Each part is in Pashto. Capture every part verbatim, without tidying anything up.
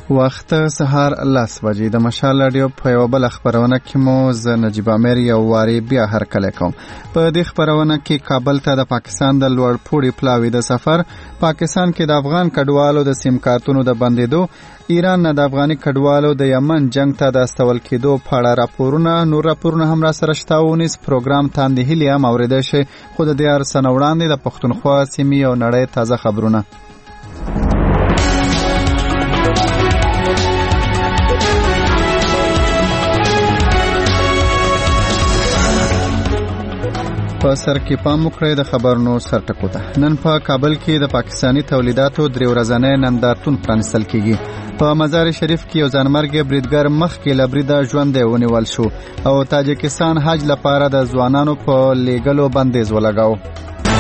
وخت سهار لس بجې د مشال رادیو په یو بل خبرونه کې مو ز نجیب امیر یو واری بیا هرکلی کوم. په دې خبرونه کې کابل ته د پاکستان د لوړ پوړي پلاوي د سفر، پاکستان کې د افغان کډوالو د سیم کارتونو د بندېدو، ایران نه د افغاني کډوالو د یمن جنگ ته د استول کېدو په اړه راپورونه نور راپورونه هم را سره شته. ونیس پروګرام تاندې هیلې هم اورېدی شي، خو د دې هر څه نه وړاندې د پښتونخوا سیمې او نړۍ تازه خبرونه. په سر کې پام وکړئ د خبرونو سرټکو ته. نن په کابل کې د پاکستانی تولیداتو درې ورځنی نندارتون پرانیستل کیږي. په مزار شریف کې یو ځانمرګي بریدګر مخکې له بریده ژوندی ونیول شو او تاجکستان حج لپاره د ځوانانو په لیږلو بندیز ولګاو.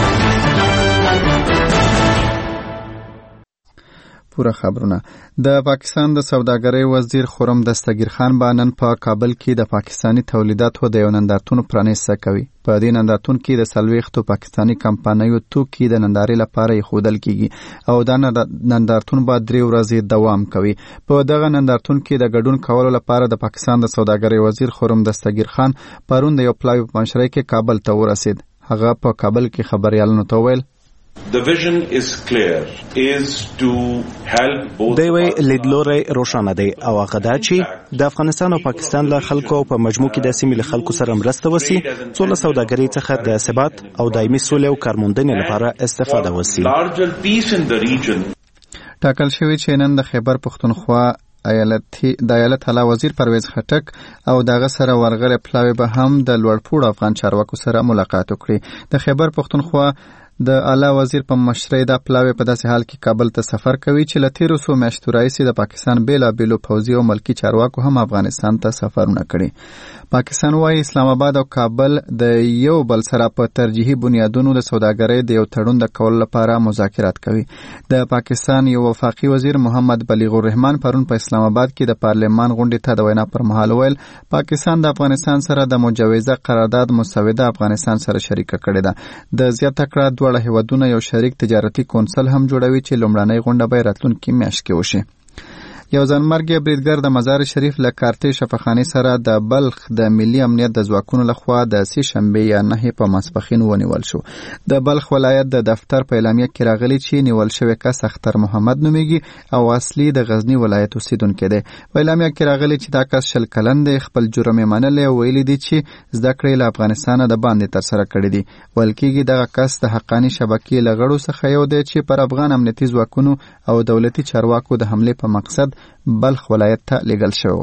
پوره خبرونه. د پاکستان د سوداګرۍ وزیر خرم دستگیر خان به نن په کابل کې د پاکستانی تولیداتو د یو نندارتون پرانیسته کوي. په دې نندارتون کې د څلوېښتو پاکستانی کمپنیو توکي د نندارې لپاره ایښودل کیږي او دا نندارتون به درې ورځې دوام کوي. په دغه نندارتون کې د ګډون کولو لپاره د پاکستان د سوداګرۍ وزیر خرم دستگیر خان پرون د یو پلاوي په مشرۍ کې کابل ته ورسید. هغه په کابل کې خبريالانو ته وویل The vision is clear is to help both. دوی لیدلوري روښانه دی او هغه دا چې د افغانستان او پاکستان له خلکو په مجموع کې د سیمې له خلکو سره مرسته وسی، څو له سوداګرۍ څخه د ثبات او دایمي سولې او کارموندنې لپاره استفاده وسی. ټاکل شوی چې نن د خیبر پښتونخوا ایالتي د ایالت اعلی وزیر پرویز خټک او دغه سره ورغله پلاوی به هم د لوړ پوړ افغان چارواکو سره ملاقات وکړي. د خیبر پښتونخوا د اعلی وزیر په مشرۍ دا پلاوی په داسې حال کې کابل ته سفر کوي چې له تیرو څو میاشتو راهیسې د پاکستان بیلابیلو پوځي او ملکي چارواکو هم افغانستان ته سفرونه کړي. پاکستان وايي اسلام آباد او کابل د یو بل سره په ترجیحي بنیادونو د سوداګرۍ د یو تړون د کولو لپاره مذاکرات کوي. د پاکستان یو وفاقي وزیر محمد بلیغ الرحمن پرون په اسلام آباد کې د پارلمان غونډې ته د وینا پر مهال ویل پاکستان د افغانستان سره د مجوزه قرارداد مسوده افغانستان سره شریکه کړې ده. د زیاته کړه دوه هیوادونه یو شریک تجارتي کونسل هم جوړوي چې لومړنۍ غونډه به راتلونکي میاشت کې وشي. یو ځانمرګي بریدګر د مزار شریف له کارتې شفاخانې سره د بلخ د ملي امنیت د ځواکونو لخوا د سې شنبې یا نهې په ماسپښین ونیول شو. د بلخ ولایت د دفتر په اعلامیه کې راغلی چې نیول شوی کس اختر محمد نومیږي او اصلي د غزنی ولایت اوسیدونکی دی. په اعلامیه کې راغلی چې دا کس شل کلن دی، خپل جرم یې منلی او ویلي دي چې زده کړې له افغانستانه د باندې ترسره کړي دي. ویل کېږي دغه کس د حقاني شبکې له غړو څخه یو دی چې پر افغان امنیتي ځواکونو او دولتي چارواکو د حملې په مقصد بلخ ولایت ته لیږل شو.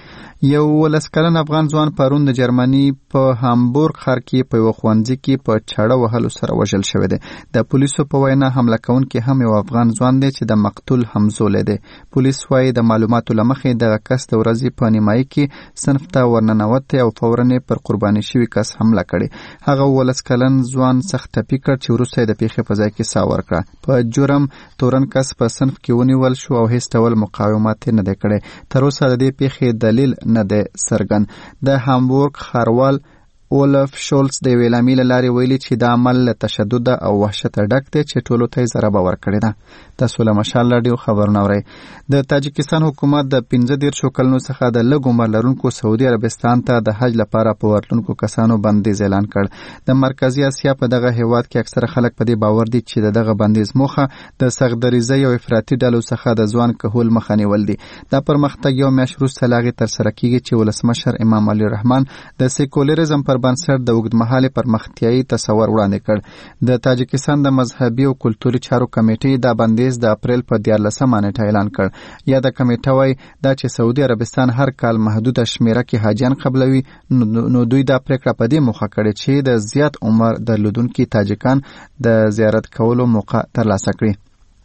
یو ولس کلن افغان ځوان پرون د جرمني په هامبورګ ښار کې په یو ښوونځي کې په چاړه وهلو سره وژل شوی دی. د پولیسو په وینا حمله کوونکی هم یو افغان ځوان دی چې د مقتول همزولی دی. پولیس وایي د معلوماتو له مخې دغه کس د ورځې په نیمایي کې صنف ته ورننوتی او فورا یې پر قرباني شوي کس حمله کړې. هغه ولس کلن ځوان سخت ټپي کړ چې وروسته یې د پیښې په ځای کې ساه ورکړه. په جرم تورن کس په صنف کې ونیول شو او هیڅ ډول مقاومت یې نه دی کړی. تر اوسه د دې پیښې دلیل نه دی سرګن. د هامبورګ ښاروال اولف شولز د یوې اعلامیې له لارې ویلي چې دا عمل له تشدد او وحشته ډک دی چې ټولو ته یې ضربه ورکړې ده. تاسو له مشال راډیو خبرونه اورئ. د تاجکستان حکومت د پنځه دېرشو کلونو څخه د لږ عمر لرونکو سعودي عربستان ته د حج لپاره په ورتلونکو کسانو بندیز اعلان کړ. د مرکزي اسیا په دغه هیواد کې اکثره خلک په دې باور دي چې دغه بندیز موخه د سختدریزۍ او افراطي ډلو څخه د ځوان کهول مخه نیول دي. دا پرمختګ یو میاشت وروسته له هغې ترسره کیږي چې ولسمشر امام علي رحمان د سیکولریزم پر بنسټ د اوږدمهالې پرمختیایي تصور وړاندې کړ. د تاجکستان د مذهبي او کلتوري چارو کمیټې دا بندیز د اپریل په دیارلسمه نیټه اعلان کړ. یا د کمیټه وایي دا چې سعودي عربستان هر کال محدوده شمیره کې حاجیان قبلوي، نو دوی دا پریکړه په دې موخه کړې چې د زیات عمر درلودونکي تاجکان د زیارت کولو موقع ترلاسه کړي.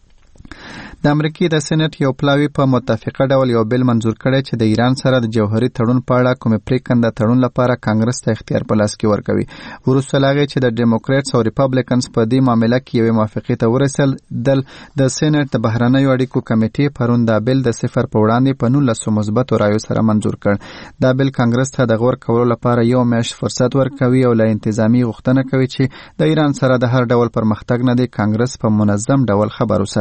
د امریکې د سېنات یو پلاوی په متفقه ډول یو بل منظور کړی چې د ایران سره د جوهري تړون په اړه کومې پریکنده تړون لپاره کانګرس ته اختیار په لاس کې ورکوي. وروسته له هغې چې د ډیموکریټس او ریپبلیکنز په دې معامله کې یوې موافقې ته ورسېدل، د سېنات د بهرنیو اړیکو کمیټې پرون دا بل د صفر په وړاندې په نولسو مثبتو رایو سره منظور کړ. دا بل کانګرس ته د غور کولو لپاره یو میاشت فرصت ورکوي او له انتظامی غوښتنه کوي چې د ایران سره د هر ډول پرمختګ نه دی کانګرس په منظم ډول خبر وساتي.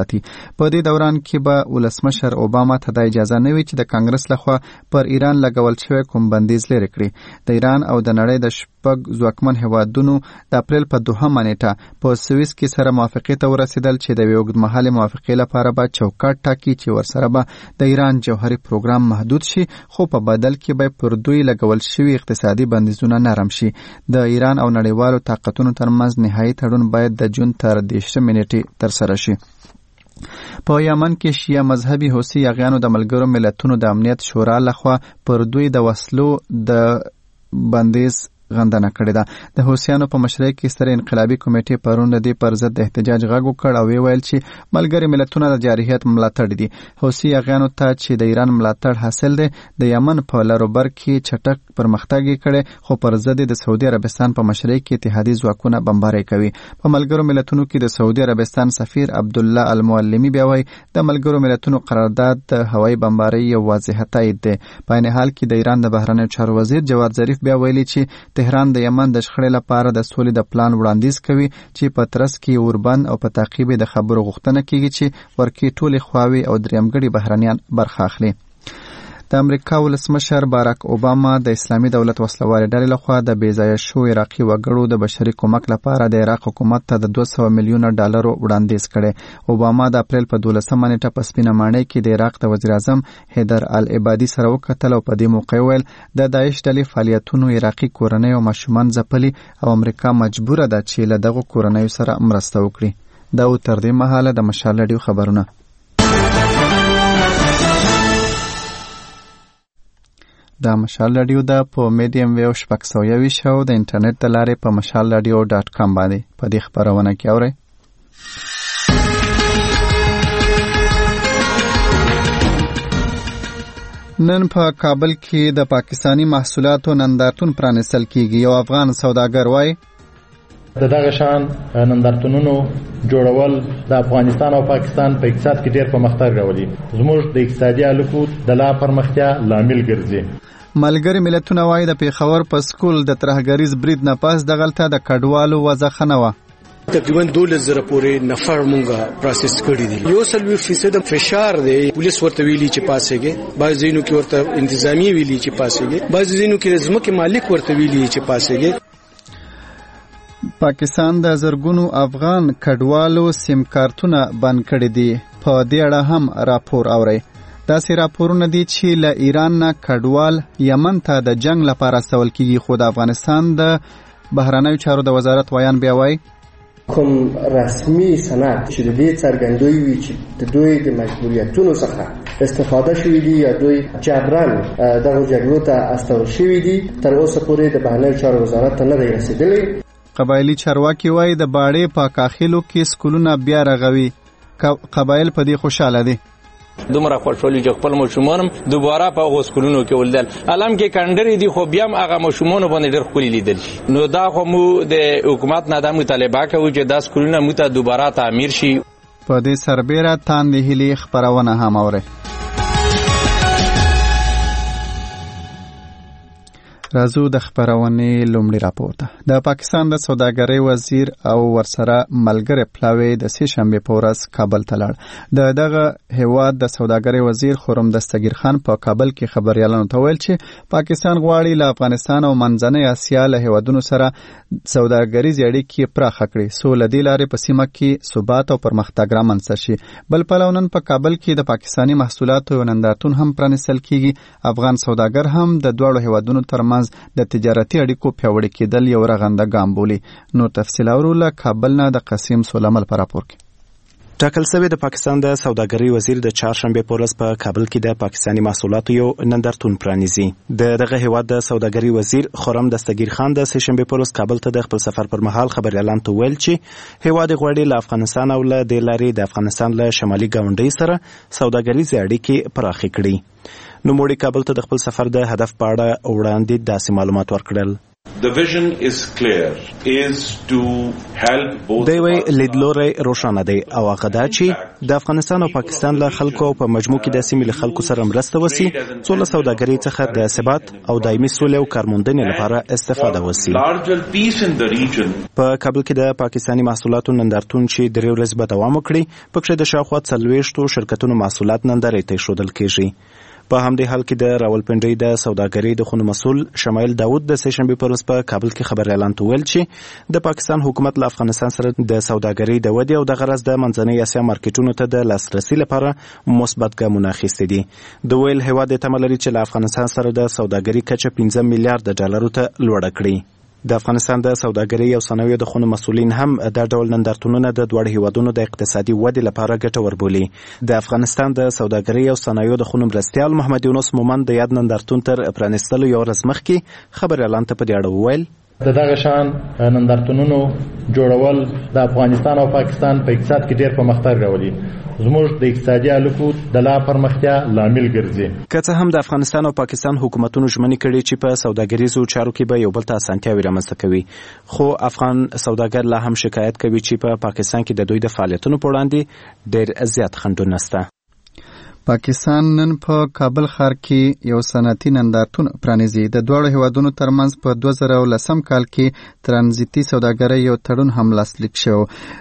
په دې دوران کې به ولسمشر اوباما ته د اجازه نه وي چې د کانګرس لخوا پر ایران لګول شوی کوم بندیز لرې کړي. د ایران او د نړۍ د شپږ ځواکمن هیوادونو د اپریل په دوهمه نیټه په سویس کې سره موافقې ته ورسېدل چې د یوې اوږدمهالې موافقې لپاره به چوکاټ ټاکي چې ورسره به د ایران جوهري پروګرام محدود شي، خو په بدل کې به پر دوی لګول شوي اقتصادي بندیزونه نرم شي. د ایران او نړیوالو طاقتونو ترمنځ نهایي تړون باید د جون تر دېرشمې نیټې ترسره شي. په یمن کې شیعه مذهبي حوثي یاغیانو د ملګرو ملتونو د امنیت شورا لخوا پر دوی د وسلو د بندیز غندنه کړې ده. د حوثیانو په مشرۍ کې ستر انقلابي کمیټې پرون د دې پر ضد د احتجاج غږ وکړ او ویل چې ملګري ملتونه د جارحیت ملاتړ دي. حوثي یاغیانو ته چې د ایران ملاتړ حاصل دی، د یمن په لروبر کې چټک پرمختګ کړي، خو پر ضد د سعودي عربستان په مشرۍ کې اتحادي ځواکونه بمباري کوي. په ملګرو ملتونو کې د سعودي عربستان سفیر عبدالله المعلمي بیا وایي د ملګرو ملتونو قرارداد د هوایي بمباري یو واضح تایید دی. په عین حال کې د ایران د بهرنیو چارو وزیر جواد ظریف بیا ویلي چې تهران د یمن د شخړې لپاره د سولې د پلان وړاندیز کوي چې په ترڅ کې اوربند او په تعقیب د خبرو غوښتنه کیږي چې ورکې ټولې خواوې او دریمګړي بهرنیان برخه اخلي. د امریکا ولسمشر باراک اوباما د اسلامي دولت وسلوالې ډلې لخوا د بې ځایه شوو عراقي وګړو د بشري کومک لپاره د عراق حکومت ته د دوه سوه میلیونه ډالرو وړاندیز کړی. اوباما د اپریل په دولسمه نیټه په سپینه ماڼۍ کې د عراق د وزیر اعظم حیدر العبادي سره وکتل او په دې موقع ویل د داعش ډلې فعالیتونو عراقي کورنۍ او ماشومان ځپلي او امریکا مجبوره ده چې له دغو کورنیو سره مرسته وکړي. دا و تر دې مهاله د مشال رادیو خبرونه. د مشال رادیو د په میډیم ویو شپږ سوه یویشت او د انټرنیټ د لارې په مشال رادیو ډاټ کام باندې په دې خپرونه کې اورئ. نن په کابل کې د پاکستانی محصولاتو نندارتون پرانیستل کیږي. یو افغان سوداګر وایي د دغه شان نندارتونونو جوړول د افغانستان او پاکستان په اقتصاد کې ډېر پرمختګ راولي. زموږ د اقتصادي اړیکو د لا پرمختیا لامل ګرځي. ملګري ملتونه وایي د پیښور په سکول د ترهګریز برید نه پس دغلته د کډوالو وضع ښه نه وه. تقریبا دولس زره پورې نفر مونږه پروسس کړی دي. یو سلوي فیصد فشار دی. پولیس ورته ویلي چې پاسېږي، بعض ځینو کې ورته انتظامی ویلي چې پاسېږي، بعض ځینو کې ځمکې مالک ورته ویلي چې پاسېږي. پاکستان د زرګونو افغان کډوالو سیم کارتونه بند کړي دي. په دې اړه هم راپور اورئ. داسې راپورونه دي چې له ایران نه کډوال یمن ته د جنگ لپاره استول کیږي، خو د افغانستان د بهرنیو چارو د وزارت ویان بیا وایي کوم رسمي سند چې د دې څرګندوي وي چې د دوی د مجبوریتونو څخه استفاده شوي دي یا دوی جبران دغه جګړو ته استول شوي دي، تر اوسه پورې د بهرنیو چارو وزارت ته نه دی رسېدلی. قبایلي چارواکي وایي د باړې په کاخیلو کې سکولونه بیا رغوي. قبایل په دې خوشاله دي. دومره خوشحالي چې خپل ماشومان دوباره په هغو سکولونو کې ولیدل. علم کې کنډرې دي خو بیا هم هغه ماشومانو باندې ډېر ښکلي لیدل شي. نو دا خو موږ د حکومت نه دا مطالبه کوو چې دا سکولونه موږ ته دوباره تعمیر شي. په دې سربیره تاندې هیلې خپرونه هم اورئ. راځو د خبرونې لومړی راپور ته. د پاکستان د سوداګرۍ وزیر او ورسره ملګری پلاوی د سې شنبې په ورځ کابل ته لاړ. د دغه هیواد د سوداګرۍ وزیر خرم دستگیر خان په کابل کې خبريالانو ته ویل چې پاکستان غواړي له افغانستان او منځنۍ اسیا له هیوادونو سره سوداګریزې اړیکې پراخه کړي، څو له دې لارې په سیمه کې ثبات او پرمختګ رامنځته شي. بل پلو نن په کابل کې د پاکستانی محصولاتو یو نندارتون هم پرانیستل کیږي. افغان سوداګر هم د دواړو هیوادونو ترمنځ د تجارتي اړیکو پیاوړي کېدل یو رغنده ګام بولي. نور تفصیل اورو له کابل نه د قاسم سولمل په راپور کې. ټاکل شوی د پاکستان د سوداګرۍ وزیر د چهارشنبه په ورځ په کابل کې د پاکستانی محصولاتو یو نندارتون پرانیزي. د دغه هیواد د سوداګرۍ وزیر خرم دستگیر خان د سې شنبه په ورځ کابل ته د خپل سفر پر مهال خبريالانو ته ویل چې هیواد غواړي له افغانستان او له د لارې د افغانستان له شمالي ګاونډي سره سوداګریزې اړیکې پراخې کړي. نو موږ کابل ته د خپل سفر د هدف په اړه وړاندې داسې معلومات ورکړل. The vision is clear, is to help both. دوی وی لیدلوري روښانه دی او هغه دا چې د افغانستان او پاکستان له خلکو په مجموع کې د سیمې له خلکو سره مرسته وسی څو له سوداګرۍ څخه د ثبات او دایمي سولې او کارموندنې لپاره استفاده وسی. په کابل کې د پاکستاني محصولاتو نندارتون چې درې ورځې به دوام وکړي پکې د شاوخوا څلوېښتو شرکتونو محصولات نندارې ته ایښودل کېږي. په همدې حال کې د راولپنډۍ د سوداګرۍ د خونو مسؤل شمایل داود د سې شنبې پر ورځ په کابل کې خبر اعلان ویل چې د پاکستان حکومت له افغانستان سره د سوداګرۍ د ودې او د غرض د منځنۍ اسیا مارکیټونو ته د لاسرسي لپاره مثبت ګامونه اخیستي دي. د ویل هیواد تمه لري چې له افغانستان سره د سوداګرۍ کچه پنځه میلیارډ ډالرو ته لوړه کړي. د افغانستان د سوداګرۍ او صنایعو د خونو مسؤلین هم دا ډول نندارتونونه د دواړو هیوادونو د اقتصادي ودې لپاره ګټور بولي. د افغانستان د سوداګرۍ او صنایعو د خونو مرستیال محمد یونس مومن د یاد نندارتون تر پرانیستلو یو ورځ مخکې خبر اعلان ته په دې اړه وویل د دغه شان نندارتونونو جوړول د افغانستان او پاکستان په اقتصاد کې ډېر پرمختګ راولي. زموږ د اقتصادي اړیکو د لا پرمختیا لامل ګرځي. که څه هم د افغانستان او پاکستان حکومتونو ژمنې کړي چې په سوداګریزو چارو کې به یو بل ته اسانتیاوې رامنځته کوي، خو افغان سوداګر لا هم شکایت کوي چې په پاکستان کې د دوی د فعالیتونو په وړاندې ډېر زیات خنډونه شته. پاکستان نن په کابل ښار کې یو صنعتي نندارتون پرانیزي. د دواړو هیوادونو ترمنځ په دوه زره او لسم کال کې ترانزیتي سوداګرۍ یو تړون هم لاسلیک شو.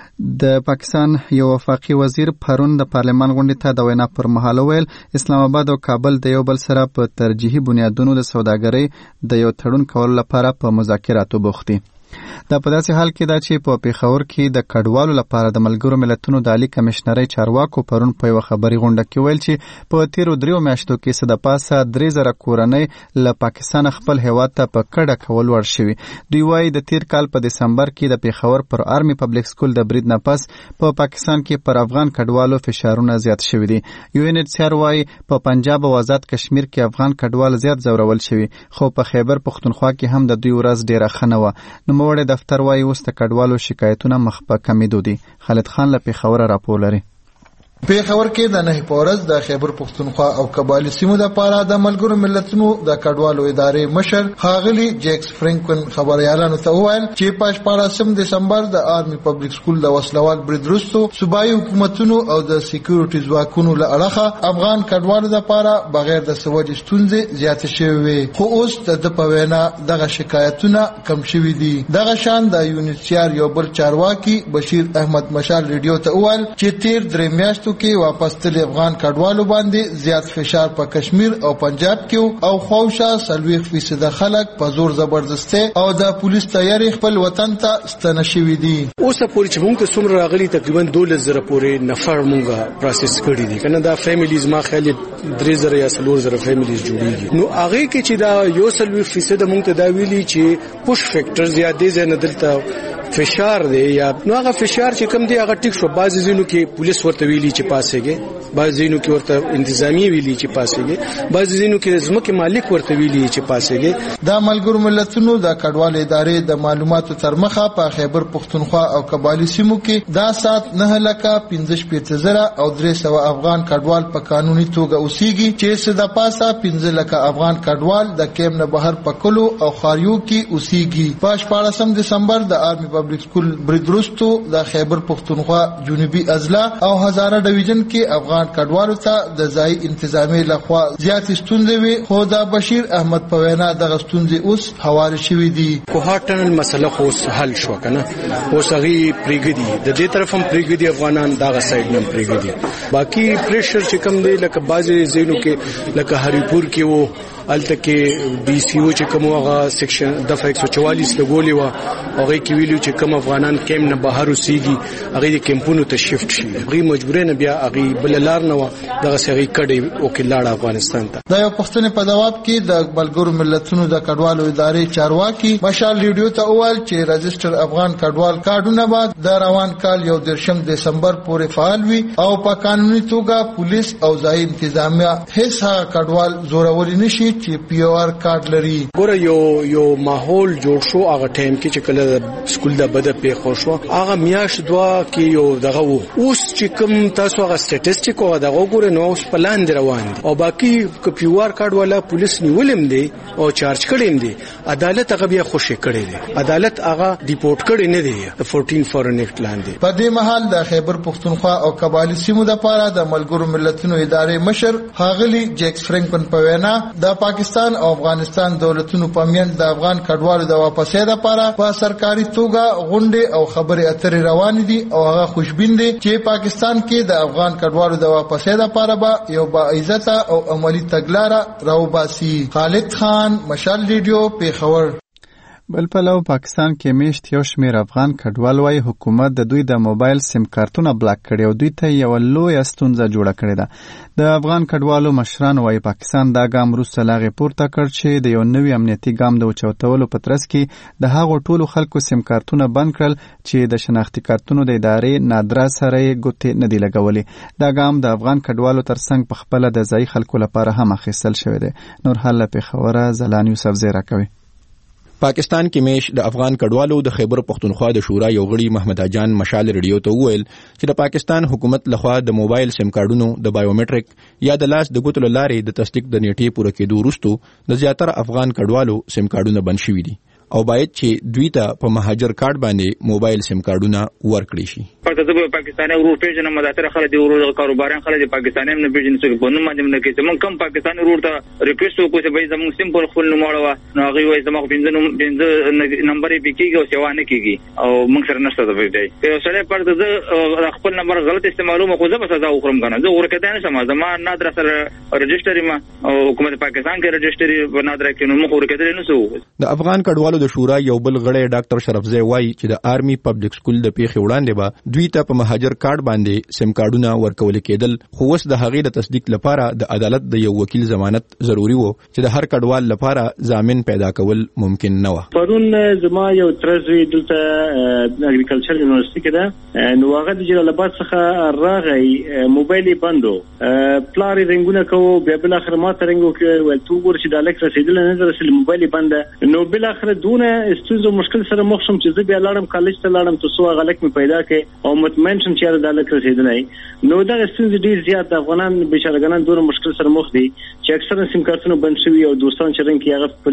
د پاکستان یو وفاقي وزیر پرون د پارلمان غونډې ته د وینا پر مهال ویل اسلام آباد او کابل د یو بل سره په ترجیحي بنیادونو د سوداګرۍ د یو تړون کولو لپاره په مذاکراتو بوخت دي. دا په داسې حال کې ده چې په پیښور کې د کډوالو لپاره د ملګرو ملتونو د عالی کمشنرۍ چارواکو پرون په یوه خبري غونډه کې ویل چې په تیرو دریو میاشتو کې څه د پاسه درې زره کورنۍ له پاکستان خپل هیواد ته په کډه کول ور شوي. دوی وایي د تیر کال په دسمبر کې د پیښور پر آرمي پبلک سکول د برید نه پس په پاکستان کې پر افغان کډوالو فشارونه زیات شوي دي. یو ان ایچ سی آر وایي په پنجاب او آزاد کشمیر کې افغان کډوال زیات ځورول شوي، خو په خیبر پښتونخوا کې هم د دوی ورځ ډیره ښه نه وه. نوموړی دفتر وایي اوس د کډوالو شکایتونه مخ په کمیدو دي. خالد خان له پیښوره راپور لري. پیښور کې د نه پورز د خیبر پښتونخوا او قبایلی سیمو د پاره د ملګرو ملتونو د کډوالو ادارې مشر ښاغلي جیکس فرانکون خبريالانو ته وویل چې په شپاړسم دسمبر د آرمي پبلک سکول د وسلوال برید وروسته صوبایي حکومتونو او د سکیورټي ځواکونو له اړخه افغان کډوالو د پاره بغیر د سوجي ستونزې زیات شوي، خو اوس د په وینا دغه شکایتونه کم شوي دي. دغه شان د یونیسیار یو بل چارواکي بشیر احمد مشال ریډیو ته وویل چې تیر درې میاشتو کې واپس تل افغان کډوالو باندې زیات فشار په کشمیر او پنجاب کې او خوښه سلويخ فیصد خلک په زور زبردستی او د پولیس تیاری خپل وطن ته ستنه شوي دي. اوس پورې چې موږ ته څومره راغلي تقریبا دولس زره پورې نفر موږ پروسس کړی دي، کنه دا فیملیز ما خیال درې زره یا څلور زره فیملیز جوړیږي. نو هغه کې چې دا یو سلويخ فیصد موږ ته دا ویلي چې پوش فیکٹرز یا دې ځنه دلته فشار دی یا نو هغه فشار چې کم دی هغه ټیک شو. بعض ځینو کې پولیس ورته ویلي چې پاسېږي، بعض ځینو کې ورته انتظامی ویلي چې پاسېږي، بعض ځینو کې ځمکې مالک ورته ویلي چې پاسېږي. دا ملګرو ملتونو د کډوال ادارې د معلوماتو تر مخه په خیبر پښتونخوا او قبایلی سیمو کې دا سات نه لکه پنځه شپېته زره او درې سوه افغان کډوال په قانوني توګه اوسېږي چې څه د پاسه پنځه لکه افغان کډوال د کیم نه بهر په کلو او خاریو کې اوسېږي. په شپاړسم دسمبر د آرمي پبلک سکول برید وروسته د خیبر پښتونخوا جنوبي اضلاع او هزاره ډیویژن کې افغان کډوالو ته د ځای انتظامی لخوا زیات ستونزې وي، خو د بشیر احمد په وینا دغه ستونزې اوس هوارې شوې دي. کوها ټنل مسله خو حل شو کنه، اوس هغه پریګدي د دې طرف هم پریګدي افغانان دغه سایډ نم پریګدي. باقی پریشر چې کم دی لکه بازي زینو کې لکه هریپور کې وو الته کې ډي سی او چې کوم هغه سیکشن دفعه ایک سو چوالیس لګولې و هغه کې ویلو چې کوم افغانان کیم نه بهر اوسېږي هغه د کیمپونو ته شفت شي، هغه مجبورې نه بیا هغه بل لار نه و دغه سړي کډي او کې لاړ افغانستان ته. دا یو پښتنې په جواب کې د ملګرو ملتونو د کډوالو ادارې چارواکي مشال ریډیو ته وویل چې رجستر افغان کډوال کارډونه بعد د روان کال یو درشم دسمبر پورې فعال وي او په قانوني توګه پولیس او ځای انتظامیه هیڅ کډوال زوروري نشي چې پی او آر کارت لري. ګوره یو یو ماحول جوړ شو هغه ټایم کې چې کله سکول د بده په خو شو هغه میاشت دوا کې یو دغه وو. اوس چې کوم تاسو هغه سټټیسټیک او دغه ګوره نو اوس په لاندې روان دي او باقي پی او آر کارت والا پولیس نیولم دي او چارج کړي دي. عدالت هغه بیا خوشی کړي دي. عدالت هغه ډیپورټ کړي نه دي د چودہ فورن ایکټ لاندې. په دې مهال د خیبر پښتونخوا او قبایلی سیمو د پاره د ملګرو ملتونو ادارې مشر ښاغلي جیکس فرانکلن په وینا د پاکستان او افغانستان دولتونو په منځ د افغان کډوالو د واپسې لپاره په سرکاري توګه غونډې او خبرې اترې روان دي او هغه خوشبین دي چې پاکستان کې د افغان کډوالو د واپسې لپاره به یو با عزت او عملی تګلارې راوباسي. خالد خان، مشال ریډیو، پیښور. بل پلو پاکستان کې میشت یو شمیر افغان کډوال وايي حکومت د دوی د موبایل سیم کارتونه بلاک کړي او دوی ته یو لوی ستونزه جوړه کړې ده. د افغان کډوالو مشران وايي پاکستان دا ګام وروسته لا غي پورته کړ چې د یو نوي امنیتي ګام د اوچتولو په ترڅ کې د هغو ټولو خلکو سیم کارتونه بند کړل چې د شناختی کارتونو د ادارې نادرا سره ګوتې نه دی لګولې. دا ګام د افغان کډوالو ترڅنګ په خپل د ځای خلکو لپاره هم اخیستل شوی دی. نور حال په خوره زلان یوسف زیرا کوي. پاکستان کې میش د افغان کډوالو د خیبر پښتونخوا د شورا یو غړي محمد اجان مشال ریډیو ته وویل چې د پاکستان حکومت لخوا د موبایل سیم کارډونو د بایومټریک یا د لاس د ګوتلو لارې د تصدیق د نیټې پوره کېدو وروسته د زیاتره افغان کډوالو سیم کارډونه بند شوي دي او باید چې دوی ته په مهاجر کارت باندې موبایل سیم کارتونه ورکړي شي. پته د پاکستاني ورو پیژنه مداتره خلک دی ورو کاروباران خلک پاکستاني نه پیژنې څه په نوم باندې نه کېږي. مونږ کم پاکستاني ورو ته ریکوست وکړو چې به زموږ سیم پر خپل نوماړه نو هغه وایي زموږ پنځه پنځه نمبر یې پکېږي او سیوا نه کېږي او مونږ سره نشته د ویډای. یو سره پرته د خپل نمبر غلط استعمالو مخه زه به سزا وخورم کنه. زه ورکه نه سم زما نادر سره رجستری ما او حکومت پاکستان کې رجستری په نادر کې نو مخ ورکه نه سو. د افغان کډوالو د شورا یو بل غړی ډاکټر شرفزی وایي چې د آرمي پبلک سکول د پیښې وړاندې به دوی ته په مهاجر کارت باندې سیم کارتونه ورکول کېدل خو اوس د هغې د تصدیق لپاره د عدالت د یو وکیل ضمانت ضروري وو چې د هر کډوال لپاره ضامن پیدا کول ممکن نه و. پرون زما یو ترزوی دلته اګریکلچر یونیورسيټي کې ده نو هغه د جلال آباد څخه راغی موبایل بندو پلار رنګونه کوو بیا بل اخر ما ترنګو کې ول تو ور چې د الک رسیدل نه درسل موبایل بند نو بل اخر دونه استوزو مشکل سره مخ شم چې زه بیا لاړم کالج ته لاړم ته سو غلک می پیدا کړ او مطمئن شم چې د الک رسیدلای نو دا استوزو ډیر زیات د افغانان بشارګانان دونه مشکل سره مخ دي چې اکثر سیم کارتونه بند شوی او دوستان چې رنګ کې هغه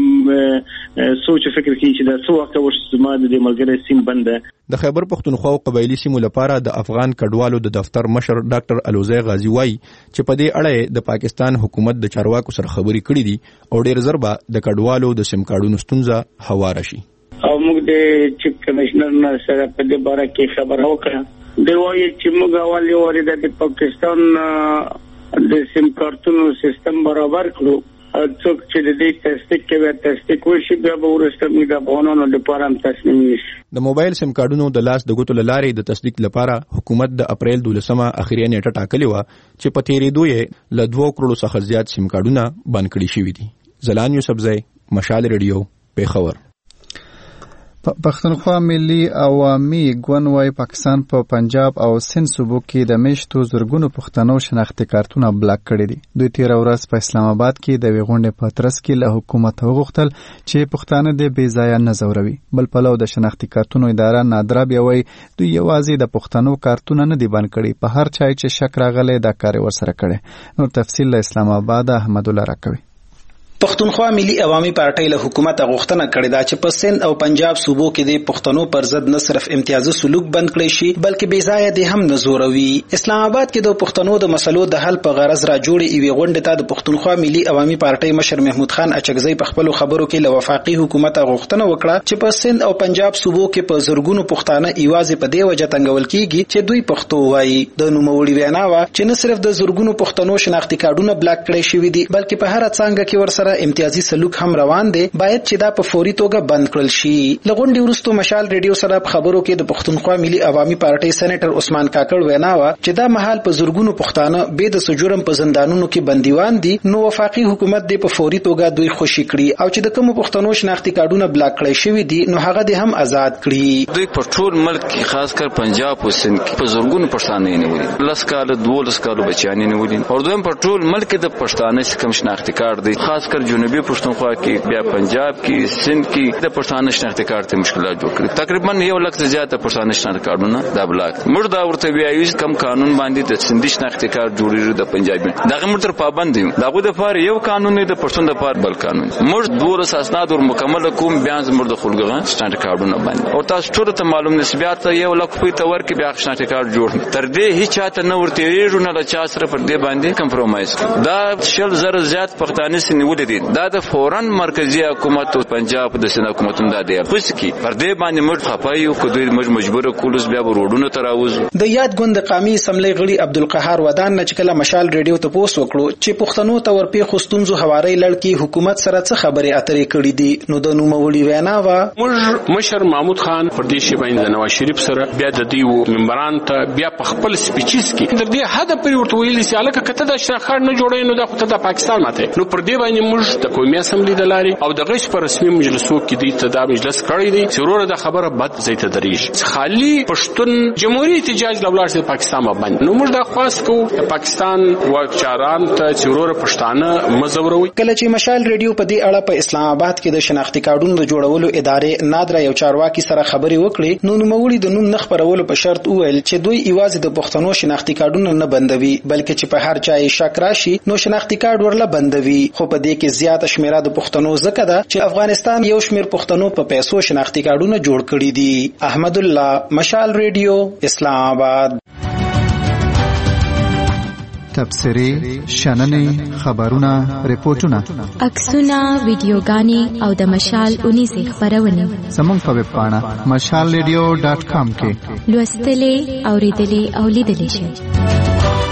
پرې سوچ فکر کوي چې دا څو وخت ورسته ما د ملګری سیم بند. د خیبر پښتونخوا او قبایلی سیمو لپاره د افغان کډوالو د دفتر مشر ډاکټر الوزی غازی وایي چې په دې اړه د پاکستان حکومت د چارواکو سره خبرې کړې دي او ډېر زر به د کډوالو د سیم کارتونو ستونزه هواره شي. او موږ د چیف کمشنر نه سره په دې باره کې خبرې وکړه. دی وایي چې موږ اول یو ورته د پاکستان د سیم کارتونو سیستم برابر کړو څوک چې د دې تصدیق کوي تصدیق وشي بیا به ورسته موږ د افغانانو لپاره هم تصمیم نیسو. د موبایل سیم کارتونو د لاس د ګوتو لارې د تصدیق لپاره حکومت د اپریل دولسمه اخیری نیټه ټاکلې و چې په تیریدو یې له دوه کروڑو څخه زیات سیم کارتونه بند کړي شوي دي. زلان یوسفزی، مشال ریډیو، پیښور. پښتونخوا ملي عوامي ګوند وايي پاکستان په پنجاب او سند صوبو کې د میشتو زرګونو پښتنو شناختی کارتونه بلاک کړي دي. دوی تیر ورځ په اسلام آباد کې د ویغونډې په ترڅ کې له حکومت وغوښتل چې پښتانه د بې ځایه نه ځوروي. بل پلو د شناختی کارتونو اداره نادرا بیا وايي دوی یوازې د پښتنو کارتونه نه دي بند کړي، په هر چا چې شک راغلی دا کار ورسره کړي. نور تفصیل له اسلام آباد احمد الله راکوي. پښتونخوا ملي عوامي پارټۍ له حکومت غوښتنه کړې ده چې په سند او پنجاب صوبو کې د پښتنو پر ضد نه صرف امتیازي سلوک بند کړي شي بلکې بې ځایه دې هم نه زوروي. اسلام آباد کې د پښتنو د مسلو د حل په غرض را جوړې یوې غونډې ته د پښتونخوا ملي عوامي پارټۍ مشر محمود خان اچکزی په خپلو خبرو کې له وفاقي حکومت غوښتنه وکړه چې په سند او پنجاب صوبو کې په زرګونو پښتانه ایوازې په دې وجه تنګول کیږي چې دوی پښتو وایي. د نوموړي وینا وا چې نه صرف د زرګونو پښتنو شناختی کارتونه بلاک کړي شوي دي بلکې په هر څنګه کې ورسره امتیازي سلوک هم روان دي، باید چې دا په فوري توګه بند کړل شي. لغونډې وروسته مشال ریډیو سره په خبرو کې د پښتونخوا ملي عوامي پارټۍ سېنیټر عثمان کاکړ وینا وا چې دا مهال په زرګونو پښتانه به د سجورم په زندانونو کې بندیوان دي نو وفاقي حکومت د په فوري توګه دوی خوشي کړي او چې د کوم پښتنو شناختی کارتونه بلاک کړي شوی دي نو هغه د هم آزاد کړي. دوی په ټول ملک کې خاص کر پنجاب او سند کې په زرګونو پښتانه نه ولي لس کال دولس کال بچیان نه ولي او دوی په ټول ملک د پښتانه کم شناختی کارت دي خاص کر کر جنوبي پښتونخوا کې بیا پنجاب کې سند کې د پښتانه شناخت کارت مشکلات جوړ کړي. تقریبا یو لک زیاته پښتانه شناخت کارتونه دا بلاک موږ دا ورته ویایو کم قانون باندې د سندي شناخت کارت جوړیږي د پنجابي دغه موږ تر پابند یو دغه د فار یو قانون د پښتون د فار بل قانون موږ دوه اساسات ور مکمل کوم بیان زموږ د خلګو شناخت کارتونه باندې او تاسو ټول ته معلوم نسبیات یو لک په تور کې بیا شناخت کارت جوړ تر دې هیڅ چاته نه ورته ریږو نه د چا سره پر دې باندې کمپرومایز دا شل زر زیات پښتانه سنولې دي دا د فورن مرکزی حکومت او پنجاب د سنا حکومتونو د دی پوس کی پر دې باندې موږ خپایو کو دوی موږ مجبور کولس بیا ورودونو تراوز. د یاد ګوند قومي اسمبلی غړي عبدالقهار ودان نچکله مشال ریډیو ته پوس وکړو چې پښتنو ته ورپی خوستونزو حواري لړکی حکومت سره څه خبرې اترې کړې دي نو د نوموړي وینا وا موږ مشر محمود خان پر دې شی باندې نواز شریف سره بیا د دیو ممبران ته بیا په خپل سپیچز کې د دې حد پر ورته ویلي چې الکه کته د شاخړ نه جوړې نو د خو ته د پاکستان ماته نو پر دې باندې موږ د قومي اسمبلی د لاري او د غش پر رسمي مجلسو کې دې ته د مجلس کړی دی ضرور د خبره بد زیت دریش خالی پښتون جمهوریت احتجاج لولار د پاکستان باندې نو موږ د خاص کو د پاکستان واکچاران ته ضرور پښتانه مزوروي. کله چې مشال ریډیو په دې اړه په اسلام آباد کې د شناختی کارډونو د جوړولو ادارې نادره یو چارواکي سره خبرې وکړې نو نوموړي د نوم نه خبرولو په شرط وویل چې دوی ایواز د پښتنو شناختی کارډونه نه بندوي بلکې چې په هر چا یې شک راشي نو شناختی کارډ ورله بندوي خو په دې کې زیاته شمیره د پښتنو زکه ده چې افغانستان یو شمیر پښتنو په پیسو شناختی کارډونه جوړ کړي دي. احمد الله مشال ریډیو اسلام آباد. تبصری شننې خبرونه ریپورتونه عکسونه ویډیوګانې او د مشال اونیزه خبرونه زموږ په ویب پاڼه مشال ریډیو ډاټ کام کې لوستلې اوریدلې او لیدلې شئ.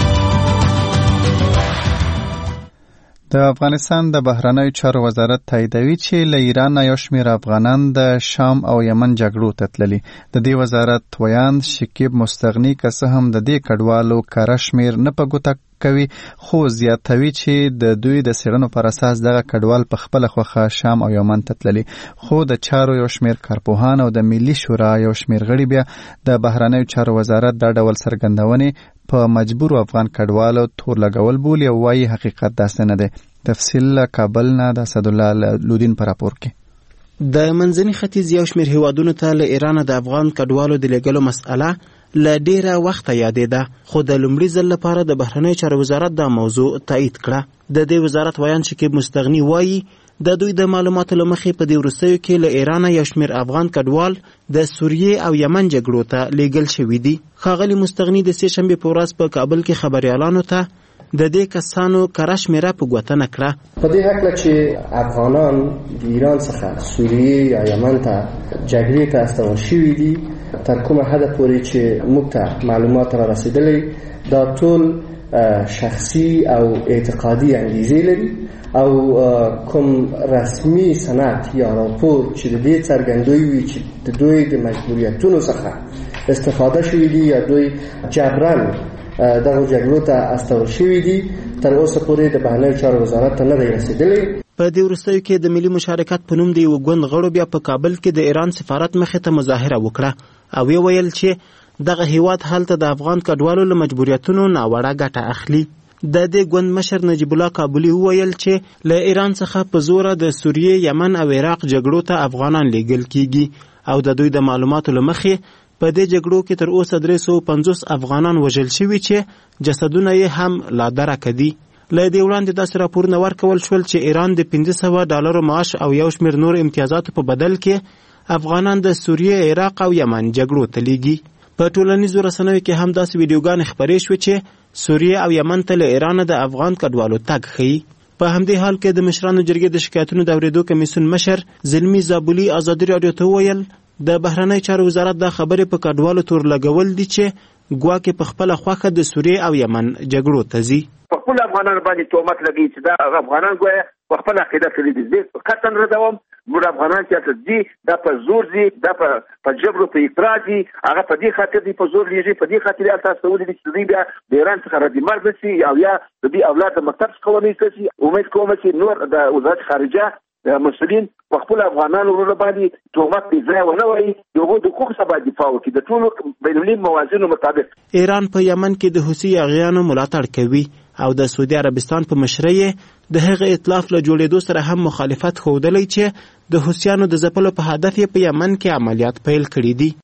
د افغانستان د بهرنیو چارو وزارت تاییدوي چې له ایران یو شمېر افغانان د شام او یمن جګړو ته تللي. د دې وزارت ویاند شکیب مستغني که څه هم د دې کډوالو کره شمېر نه په ګوته کوي خو زیاتوي چې د دوی د څېړنو پر اساس دغه کډوال په خپله خوښه شام او یمن ته تللي خو د چارو یو شمېر کارپوهان او د ملي شورا یو شمېر غړي بیا د بهرنیو چارو وزارت دا ډول څرګندونې په مجبورو افغان کډوالو تور لګول بولي او وایي حقیقت داسې نه دی. تفصیل کابل نه د اسدالله لودین په راپور کې. د منځني ختیځ یو شمېر هیوادونو ته له ایران د افغان کډوالو د لېږلو مسئله له ډیره وخته یادېده خو د لومړي ځل لپاره د بهرنیو چارو وزارت دا موضوع تایید کړه. د دې وزارت ویاند شکیب مستغني وایي د دوی د معلوماتو له مخې په دې وروستیو کې له ایران یو شمېر افغان کډوال د سوریې او یمن جګړو ته لیږل شوي دي. ښاغلي مستغني د سې شنبې په ورځ په کابل کې خبریالانو ته د دې کسانو کره شمېره په ګوته نه کړه. په دې هکله چې افغانان د ایران څخه سوریې یا یمن ته جګړې ته استول شوي دي تر کومه حده پورې چې موږ ته معلومات را رسېدلی دا ټول شخصي او اعتقادي انګیزې لري او کوم رسمي سند یا راپور چې د دې څرګندوي وي چې د دوی د مجبوریتونو څخه استفاده شوي دي یا دوی جبرن دغه جګړو ته استول شوي دي تر اوسه پورې د بهرنیو چارو وزارت ته نه دی رسېدلی. په دې وروستیو کې د ملي مشارکت په نوم د یو ګوند غړو بیا په کابل کې د ایران سفارت مخې ته مظاهره وکړه او وی ویل چې دغه هیواد هلته د افغان کډوالو له مجبوریتونو ناوړه ګټه اخلي. د دې ګوند مشر نجیب الله کابلی وویل چې له ایران څخه په زوره د سوریې یمن او عراق جګړو ته افغانان لیږل کیږي او د دوی د معلوماتو له مخې په دې جګړو کې تر اوسه درې سوه پنځوس افغانان وژل شوي چې جسدونه یې هم لا درکه دي. له دې وړاندې داسې راپورونه ورکول شول چې ایران د پنځه سوه ډالرو معاش او یو شمېر نور امتیازاتو په بدل کې افغانان د سوریې عراق او یمن جګړو ته لیږي. په ټولنیزو رسنیو کې هم داسې ویډیوګانې خپرې شوې چې سوریې او یمن ته له ایران د افغان کډوالو تګ ښیي. په همدې حال کې د مشرانو جرګې د شکایتونو د اورېدو کمیسیون مشر زلمي زابلي ازادي راډیو ته وویل د بهرنیو چارو وزارت دا خبرې په کډوالو تور لګول دي چې ګواکې په خپله خوښه د سوریې او یمن جګړو ته ځي. په خپل افغانانو باندې تهمت لګوي چې دا افغانان ګویا په خپل عقیده کې دي زه قطعا ردوم موږ افغانان چې دي دا په زور دي دا په جبر په افراط دي هغه په دې خاطر دي په زور لږه په دې خاطر تاسو ولې چې دوی بیا د ایران څخه ردی مرګ شي او یا د دې اولاد د مکتب څخه ونیسي شي. امید کوم چې نور د وزارت خارجه مسؤلین په خپل افغانانو ورو باندې تهمت ځای ونه وایي دغه د حقوق څخه دفاع وکړي د ټولو بینالمللي موازینو مطابق. ایران په یمن کې د حوثي اغیانو ملاتړ کوي او د سعودي عربستان په مشرۍ د هغه ائتلاف له جوړېدو سره هم مخالفت ښودلی چې د حوثیانو د ځپلو په هدف یې په یمن کې عملیات پیل کړي دي.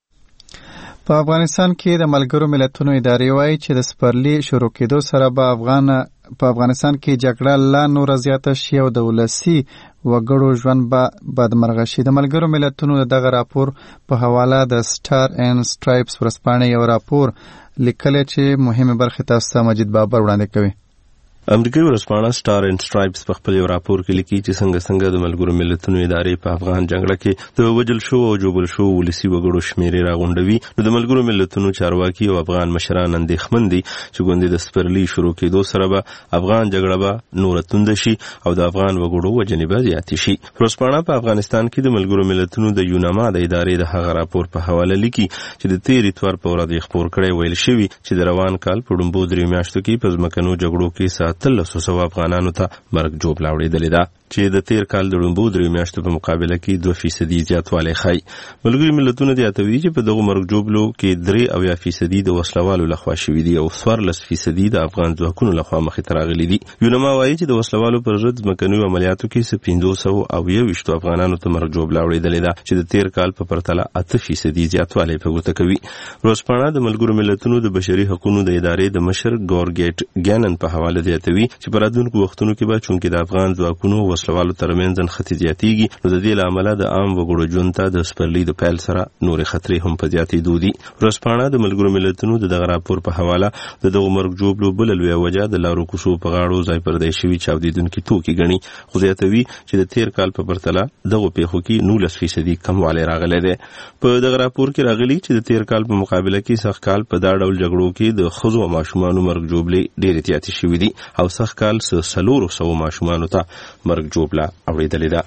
په افغانستان کې د ملګرو ملتونو ادارې وایي چې د سپرلي شروع کېدو سره به افغان په افغانستان کې جګړه لا نور زیاته شي او د ولسي وګړو ژوند به بدمرغه شي. د ملګرو ملتونو دغه راپور په حواله د سټار اینډ سټرایپس ورځپاڼې یو راپور لیکلی چې مهمه برخه تاسو ته مجید بابر وړاندې کوي. امریکایي ورځپاڼه سټار اینډ سټرایپس په خپل یو راپور کې لیکي چې څنګه څنګه د ملګرو ملتونو ادارې په افغان جګړه کې د وژل شو او جوړل شو ولسي وګړو شمیرې راغونډوي، نو د ملګرو ملتونو چارواکي او افغان مشران اندېښمن دي چې ګوندې د سپرلي شروع کېدو سره به افغان جګړه به نوره تونده شي او د افغان وګړو وژنې به زیاتې شي. ورځپاڼه په افغانستان کې د ملګرو ملتونو د یوناما د ادارې د هغه راپور په حواله لیکي چې د تیر اتوار په ورځ یې خپور کړی ویل شوي چې د روان کال په ډومبو درې میاشتو کې په ځمکنو جګړو کې ساتلسو سوه افغانانو ته مرګ ژوبله اورېدلې ده چې د تیر کال د ډومبو درې میاشتو په مقابله کې دوه فیصدي زیاتوالی ښایي. ملګري ملتونه زیاتوي چې په دغو مرګ ژوبلو کې درې اویا فیصدي د وسلوالو لخوا شوي دي او څوارلس فیصدي د افغان ځواکونو لخوا مخې ته راغلي دي. یوناما وایي چې د وسلوالو پر ضد ځمکنیو عملیاتو کې څه پنځه سوه اویا ویشتو افغانانو ته مرګ ژوبله اورېدلې ده چې د تیر کال په پرتله اته فیصدي زیاتوالی په ګوته کوي. ورځپاڼه د ملګرو ملتونو د بشري حقوقو د ادارې د مشر ګورګیټ ګینن په حواله زیاتوي چې په راتلونکو وختونو کې به چونکې د افغان ځواکونو وسلوالو ترمنځ نښتې زیاتېږي، نو د دې له امله د عام وګړو ژوند ته د سپرلي د پیل سره نورې خطرې هم په زیاتېدو دي. ورځپاڼه د ملګرو ملتونو د دغه راپور په حواله د دغو مرګ ژوبلو بله لویه وجه د لارو کوڅو په غاړو ځای پردی شوي چاودېدونکي توکي ګڼي، خو زیاتوي چې د تیر کال په پرتله دغو پیښو کې نولس فیصدي کموالی راغلی دی. په دغه راپور کې راغلي چې د تیر کال په مقابله کې سږ کال په دا ډول جګړو کې د ښځو او ماشومانو مرګ ژوبلې ډېرې زیاتې شوي دي او سږ کال څه څلورو سوو ماشومانو ته مرګ ژوبله اورېدلې ده.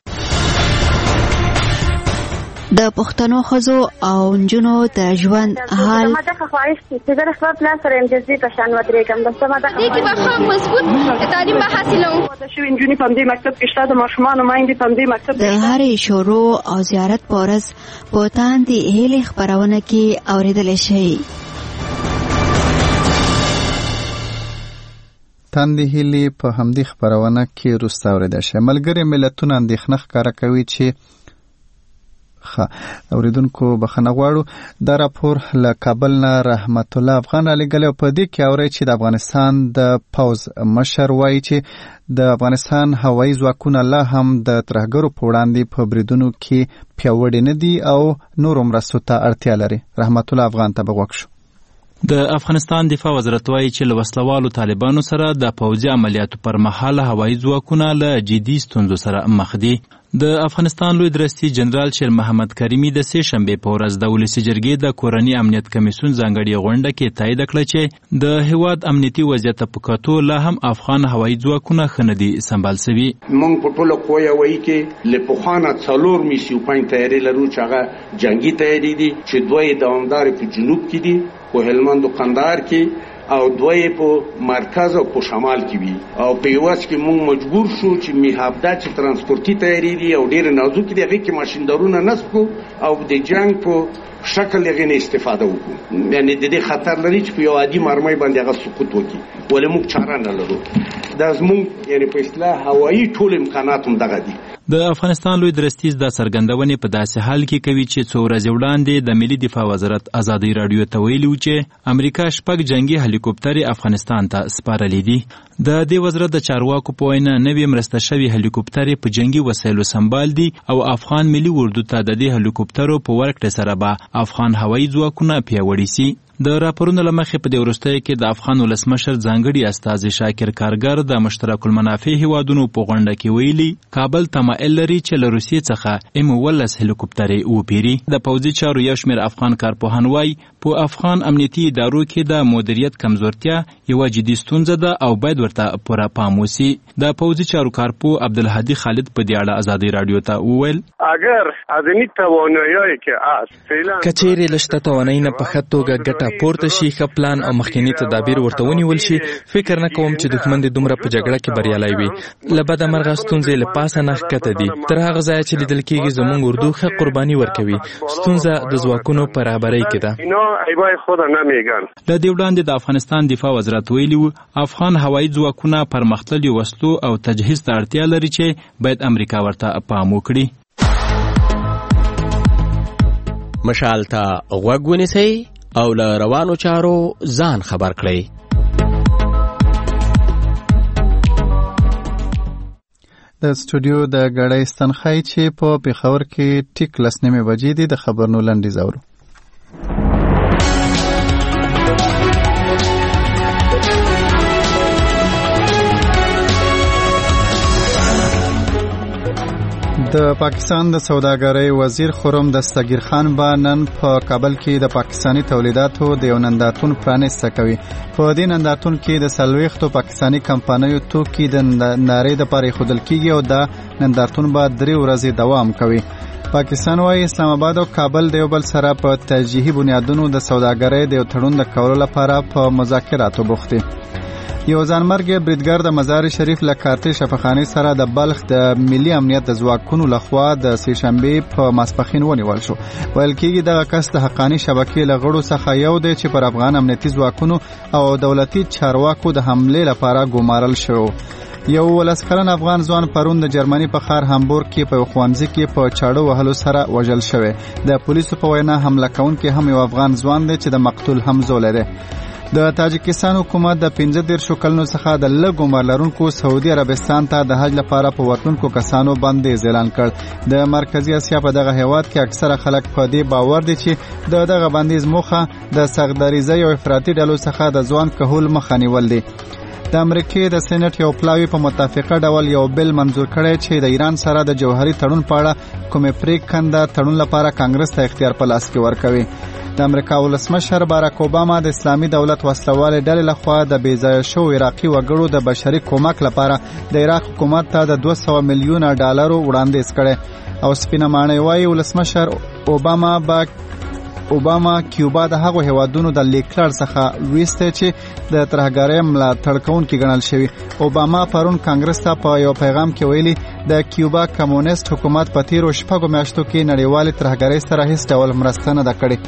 د پښتنو ښځو او نجونو د ژوند حال ما دغه خواهش چې زه د خپل پلار سره امتیازي په شان ودرېږم، بس ما دغه دې کې به ښه مضبوط تعلیم به حاصلوم. واده شوي نجونې په همدې مکتب کې شته، د ماشومانو میندې په همدې مکتب د هرې شروع او زیارت په ورځ په تاندې هیلې خپرونه کې اورېدلی شئ. تاندې هیلې په همدې خپرونه کې وروسته اورېدی شئ. ملګري ملتونه اندېښنه ښکاره کوي چې ښه اوریدونکو بخښنه غواړو. دا راپور له کابل نه رحمت الله افغان رالیږلی او په دې کې اورئ چې د افغانستان د پوځ مشر وایي چې د افغانستان هوایي ځواکونه لا هم د ترهګرو په وړاندې په بریدونو کې پیاوړي نه دي او نورو مرستو ته اړتیا لري. رحمت الله افغان ته به غوږ شو. د افغانستان دفاع وزارت وایي چې له وسلوالو طالبانو سره د پوځي عملیاتو پر مهال هوایي ځواکونه له جدي ستونزو سره مخ دي. د افغانستان لوی درستي جنرال شیر محمد کریمي د سې شنبې په ورځ د ولسي جرګې د کورني امنیت کمیسیون ځانګړې غونډه کې تایید کړه چې د هیواد امنیتي وضعیت په کتو لا هم افغان هوایي ځواکونه ښه نه دي سمبال سوي. موږ په ټوله قوه وایي کې له پخوانه څلور میسیو پنځه تیارې لرو چې هغه جنگي تیارې دي چې دوه یې دوامدارې په جنوب کې دي، په هلمند او قندهار کې، او دوی په مرکز او په شمال کې وي. او په یوه کې موږ مجبور شو چې میهابده چې ترانسپورتي تیارې دي او ډېر نازک دي هغې کې ماشیندارونه نصب کړو او د جنګ په شکل هغې نه استفاده وکړو، یعنې د دې خطر لري چې په یو عادي مرمۍ باندې هغه سقوط وکړي، ولې موږ چاره نه لرو. دا زموږ یعنې په اصطلاح هوایي ټول امکانات هم دغه دي. د افغانستان لوی درستیز د څرګندونې په داسې حال کې کوي چې څو ورځې وړاندې د ملي دفاع وزارت ازادي راډیو ته ویلي و چې امریکا شپږ جنگي هلیکوپټرې افغانستان ته سپارلې دي. د دې وزارت د چارواکو په وینا نوې مرسته شوي هلیکوپټرې په جنگي وسایلو سمبال دي او افغان ملي اردو ته د دې هلیکوپټرو په ورکړې سره به افغان هوایي ځواکونه پیاوړي سي. د راپورونو له مخې په دې وروستیو کې د افغان ولسمشر ځانګړي استازي شاکر کارګر د مشترک المنافع هیوادونو په غونډه کې ویلي کابل تمایل لري چې له روسیې څخه ام اوولس هلیکوپټرې وپیري. د پوځي چارو یو شمېر افغان کارپوهان وایي په افغان امنیتي ادارو کې د مدیریت کمزورتیا یوه جدي ستونزه ده او باید ورته پوره پام وسي. د پوځي چارو کارپو عبدالهادي خالد په دې اړه ازادي راډیو ته وویل اگر از این توانایی‌هایی که است فعلا که چیرې له شته توانایي نه په ښه توګه ګټه راپورته شي، ښه پلان او مخکینی تدابیر ورته ونیول شي، فکر نه کوم چې دښمن دې دومره په جګړه کې بریالی وي. له بده مرغه ستونزې له پاسه نه ښکته دي. تر هغه ځایه چې لیدل کېږي زموږ اردو ښه قرباني ورکوي. ستونزه د ځواکونو په رهبرۍ کې ده. له دې وړاندې د افغانستان دفاع وزارت ویلي و افغان هوایي ځواکونه پرمختللي وسلو او تجهیز ته اړتیا لري چې باید امریکا ورته پام وکړي. مشال ته غوږ ونیسئ او له روانو چارو ځان خبر کړئ. د سټوډیو د غړی ستنخای چې په پیښور کې ټیک لس نیمه بجې دي د خبرونو لنډیز اورو. د پاکستان د سوداګرۍ وزیر خرم دستگیر خان با نن په کابل کې د پاکستانی تولیداتو د یو نندارتون پرانیسته کوي. په دې نندارتون کې د څلوېښتو پاکستانی کمپنیو توکي د نندارې لپاره ایښودل کېږي او دا نندارتون به درې ورځې دوام کوي. پاکستان وايي اسلام آباد او کابل د یو بل سره په ترجیحي بنیادونو د سوداګرۍ د یو تړون د کولو لپاره په مذاکراتو بوخت دي. یو ځانمرګ بریدګر د مزار شریف له کارتې شفاخانې سره د بلخ د ملي امنیت د ځواکونو لخوا د سې شنبې په ماسپښین ونیول شو. ویل کېږي دغه کس د حقاني شبکې له غړو څخه یو دی چې پر افغان امنیتي ځواکونو او دولتي چارواکو د حملې لپاره ګمارل شو. یو ولس کلن افغان ځوان پرون د جرمني په ښار هامبورګ کې په ښوونځي کې په چاړو وهلو سره وژل شوی. د پولیسو په وینا حمله کوونکی هم یو افغان ځوان دی چې د مقتول هم زوی دی. د تاجکستان حکومت د پنځه دېرشو کلونو څخه د لږ عمر لرونکو سعودي عربستان ته د حج لپاره په وتونکو کسانو بندیز اعلان کړ. د مرکزی اسیا په دغه هیواد کې اکثره خلک په دې باور دي چې د دغه بندیز موخه د سختدریزۍ او افراطي ډلو څخه د ځوان کهول مخه نیول دي. د امریکای د سېنات یو پلاوی په متفقه ډول یو بل منظور کړی چې د ایران سره د جوهري تړون په اړه کومې پریکنده تړون لپاره کانګرس ته اختیار په لاس کې ورکوي. د امریکا ولسمشر باراک اوباما د اسلامي دولت وسلوال ډلې لخوا د بیځایه شو عراقي وګړو د بشري کومک لپاره د عراق حکومت ته د دوه سوه میلیونه ډالرو وړاندیز کړي او سپینه ماڼۍ وايي ولسمشر اوباما با اوباما کیوبا د هغو هیوادونو د لیکلړ څخه ویسته چې د ترهګرۍ ملاتړ کوونکي ګڼل شوی. اوباما پرون کانګرس ته په یو پیغام کې ویلي د کیوبا کمونیست حکومت په تیرو شپږو میاشتو کې نړیوالې ترهګرۍ سره هیڅ ډول مرسته نه ده کړې.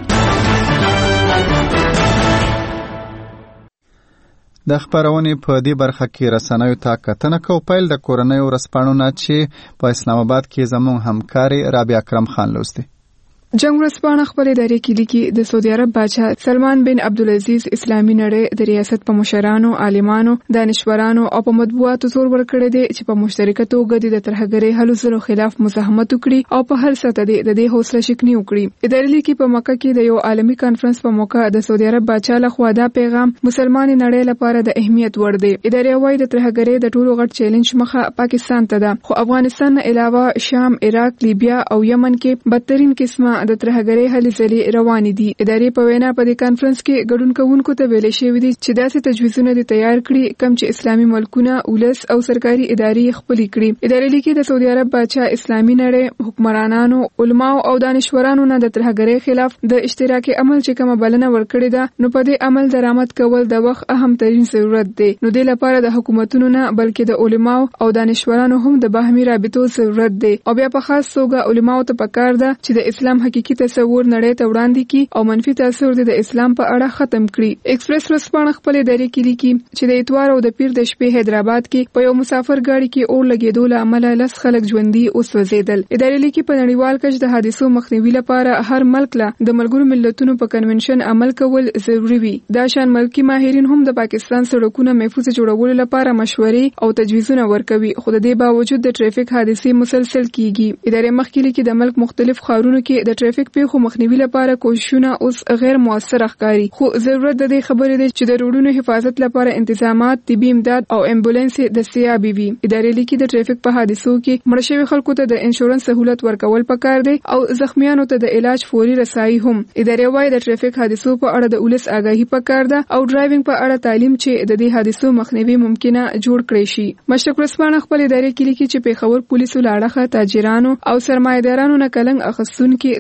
د خبرونې په دې برخه کې رسنیو ته کتنه کو پیل د کورنۍ ورځپاڼو نه چې په اسلام آباد کې زموږ همکاري رابعه اکرم خان لوستي. جنگ ورځپاڼه خپل ادارې کې لیکي د سعودي عرب بادشاہ سلمان بن عبدالعزیز اسلامي نړۍ د ریاست په مشرانو، عالمانو، دانشورانو او په مطبوعاتو زور ورکړی دی چې په مشترکه توګه د ترهګرۍ هلو ځلو خلاف مزاحمت وکړي او په هر سطح د دې حوصله شکني وکړي. ادارې لیکي په مکه کې د یو عالمي کانفرنس په موقع د سعودي عرب بادشاہ لخوا دا پیغام مسلمان نړۍ لپاره د اهمیت وړ دی. ادارې وايي د ترهګرۍ د ټولو غټ چیلنج مخه پاکستان ته ده، خو افغانستان نه علاوه شام، عراق، لیبیا او یمن کې بدترین قسمه د ترهګرۍ هلې ځلې روانې دي. ادارې په وینا په دې کانفرنس کې ګډون کوونکو ته ویل شوی دی چې داسې تجویزونه دي تیار کړي کم چې اسلامي ملکونه، ولس او سرکاري ادارې خپل کړي. ادارې لیکي د سعودي عرب بادشاہ اسلامي نړۍ حکمرانانو، علماو او دانشورانو نه د ترهګرۍ خلاف د اشتراکي عمل چې کومه بلنه ورکړې ده نو په دې عمل درآمد کول د وخت اهم ترين ضرورت دی. نو د لپاره د حکومتونو نه بلکې د علماو او دانشورانو هم د باهمي رابطو ضرورت دی او بیا په خاص توګه علماو ته پکار ده چې د اسلام حقيقي تصور نړۍ ته وړاندې کړي او منفي تاثیر د اسلام په اړه ختم کړي. ایکسپریس ورځپاڼه خپل ادارې کې لیکي چې د اتوار او د پیر د شپې حیدرآباد کې په یو مسافر ګاډي کې اور لګیدو له امله لس خلک ژوندي او سوځیدل. ادارې لیکي په نړیوال کچ د حادثو مخنیوي لپاره هر ملک له د ملګرو ملتونو په کنونشن عمل کول ضروری وي. دا شان ملکی ماهرین هم د پاکستان سړکونو محفوظ جوړولو لپاره مشورې او تجویزونه ورکوي، خو د دې باوجود د ټریفیک حادثې مسلسل کیږي. ادارې مخکې لیکي د ملک مختلف ښارونو کې د ټریفیک پیښو مخنیوي لپاره کوششونه اوس غیر موثر ښکاري، خو ضرورت د دې خبرې دی چې د روډونو حفاظت لپاره انتظامات، طبي امداد او امبولانس دستیابي وي. ادارې لیکي د ټریفیک په حادثو کې مړ شوي خلکو ته د انشورنس سہولت ورکول پکار دی او زخمیانو ته د علاج فوري رسایي هم. ادارې وايي د ټریفیک حادثو په اړه د ولس آگاهي پکار ده او ډرایوینګ په اړه تعلیم چې د دې حادثو مخنیوي ممکنه جوړ کړي شي. مشرق ورځپاڼه خپل ادارې کې لیکي چې پیښور پولیسو لاړه تاجرانو او سرمایدارانو نه کلنګ اخستونکو د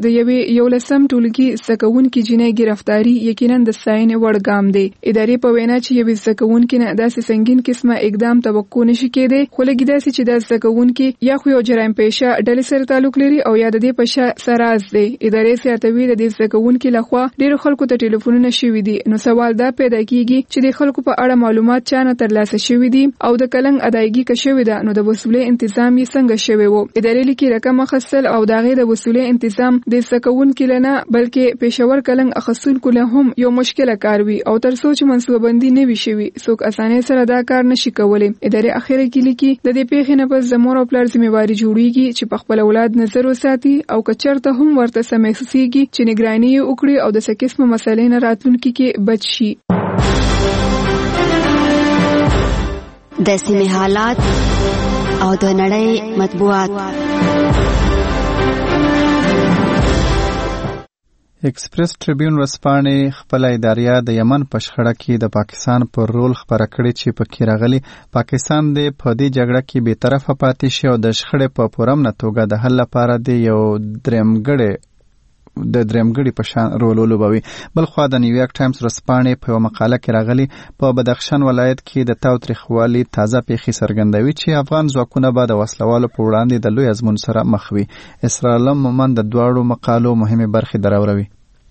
د یوې یولسم ټولګي زدهکوونکي جینۍ ګرفتاري یقینا د ستاینې وړ ګام دی. ادارې په وینا چې یوې زدهکوونکي نه داسې سنګین قسمه اقدام توقع نشي کېدی، خو لږ داسې چې د زدهکوونکي یا خو یو جرایم پیشه ډلې سره تعلق لري او یا د دې په شا سراز دی. ادارې زیاتوي د دې زدهکوونکي لخوا ډېرو خلکو ته ټلیفونونه شوي دي. نو سوال دا پیدا کیږي چې د خلکو په اړه معلومات چا نه ترلاسه شوي دي او د کلنګ ادایګي که شوې ده نو د وصولې انتظام یې څنګه شوی و. ادارې لیکي رقم اخیستل او د هغې د وصولې انتظام د زدهکوونکي له نه بلکې پیشور کلنګ اخیستونکو له هم یو مشکله کار وي او تر څو چې منصوبه بندي نه وي شوي څوک اسانۍ سره دا کار نشي کولی. ادارې اخیره کې لیکي د دې پیښې نه پس د مور او پلار ذمہواري جوړیږي چې په خپل اولاد نظر وساتي او که چېرته هم ورته څه محسوسیږي چې نگراني یې وکړي او د څه قسمه مسلې نه راتلونکي کې بچ شي. د سیمې حالات او د نړۍ مطبوعات. ایکسپریس ټریبیون ورځپاڼې خپله اداریه د یمن په شخړه کې د پاکستان پر رول خبره کړې چې پکې راغلي پاکستان د په دې جګړه کې بې طرفه پاتې شي او د شخړې په پوره توګه د حل لپاره د یو درېمګړی د درېمګړي په شان رول ولوبوي. بلخوا د نیویارک ټایمز ورځپاڼې په یوه مقاله کې راغلي په بدخشان ولایت کې د تاوتریخوالي تازه پیښې څرګندوي چې افغان ځواکونه به د وسلوالو په وړاندې د لوی ازمون سره مخ وي. اسرائیل مومن د دواړو مقالو مهمې برخې دراوروي.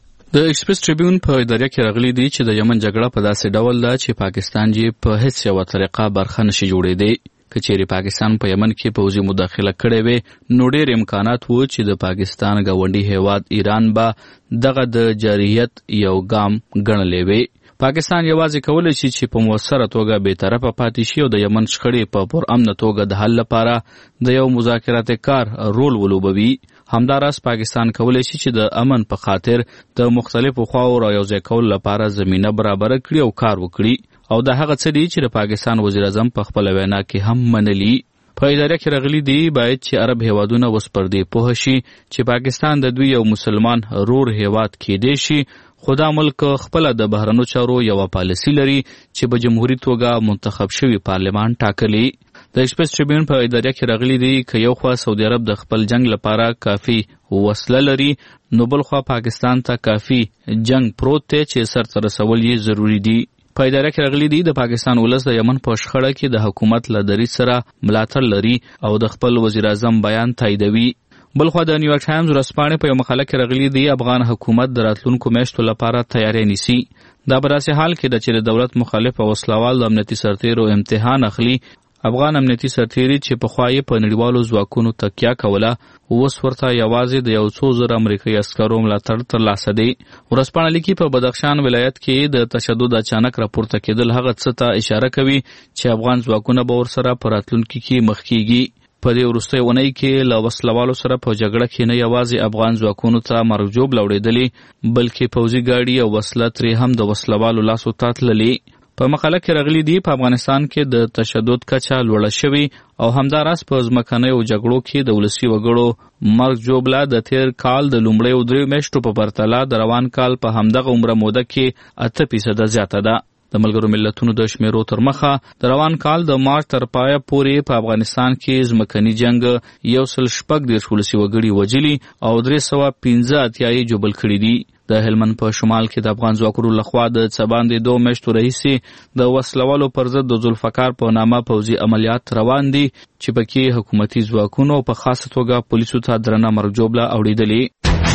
د ایکسپریس ټریبیون په اداره کې راغلي دي چې د یمن جګړه په داسې ډول ده چې پاکستان یې په هیڅ یوه طریقه برخه نشي جوړېدی. که چیرې پاکستان په یمن کې پوځي مداخله کړې وي نو ډېر امکانات وو چې د پاکستان ګاونډي هیواد ایران به دغه د جارحیت یو ګام ګڼلی وي. پاکستان یوازې کولی شي چې په مؤثره توګه بې طرفه پاتې شي او د یمن شخړې په پرامنه توګه د حل لپاره د یو مذاکراتي کار رول ولوبوي. همداراز پاکستان کولی شي چې د امن په خاطر د مختلفو خواو را یوځای کولو لپاره زمینه برابره کړي او کار وکړي او د هغه څه دي چې د پاکستان وزیر اعظم په خپله وینا کې هم منلي. په اداره کې راغلي دي باید چې عرب هیوادونه اوس پر دې پوه شي چې پاکستان د دوی یو مسلمان رور هیواد کېدی شي، خو دا ملک خپله د بهرنیو چارو یوه پالیسي لري چې په جمهوري توګه منتخب شوي پارلمان ټاکلي. د ایکسپریس ټریبیون په اداره کې راغلي دي که یو خوا سعودي عرب د خپل جنگ لپاره کافي وسله لري نو بل خوا پاکستان ته کافي جنگ پروت دی چې سرته رسول یې ضروري دي. په اداره کې راغلي دي د پاکستان ولس د یمن په شخړه کې د حکومت له دریځ سره ملاتړ لري او د خپل وزیر اعظم بیان تاییدوي. بلخوا د نیویارک ټایمز ورځپاڼې په یو مقاله کې راغلي دي افغان حکومت د راتلونکو میاشتو لپاره تیاری نیسي. دا په داسې حال کې ده چې د دولت مخالف او وسلوال د امنیتي سرتیرو امتحان اخلي. افغان امنیتي سرتیري چې پخوا یې په نړیوالو ځواکونو تکیه کوله اوس ورته یوازې د یو څو زره امریکایي عسکرو ملاتړ ترلاسه دی. ورځپاڼه لیکي په بدخشان ولایت کې د تشدد اچانک راپورته کېدل هغه څه ته اشاره کوي چې افغان ځواکونه به ورسره په راتلونکي کې مخ کېږي. په دې وروستۍ اونۍ کې له وسلوالو سره په جګړه کې نه یوازې افغان ځواکونو ته مرګ ژوبله وړېدلې بلکې پوځي ګاډي او وسله ترې هم د وسلوالو لاسو ته تللې. په مقاله کې راغلي دي په افغانستان کې د تشدد کچه لوړه شوې او همداراز په ځمکنیو جګړو کې د ولسي وګړو مرګ ژوبله د تیر کال د لومړیو دریو میاشتو په پرتله د روان کال په همدغه عمره موده کې اته فیصده زیاته ده. د ملګرو ملتونو د شمیرو تر مخه د روان کال د مارچ تر پایه پورې په افغانستان کې ځمکني جنگ یو سل شپږ دېرش ولسي وګړي وژلي او درې سوه پنځه اتیا یې ژوبل کړي دي. د هلمند په شمال کې د افغان ځواکونو لخوا د څه باندې دوه میاشتو راهیسې د وسلوالو پر ضد د ذوالفقار په نامه پوځي عملیات روان دي چې پکې حکومتي ځواکونو په خاصه توګه پولیسو ته درنه مرګ ژوبله اورېدلې.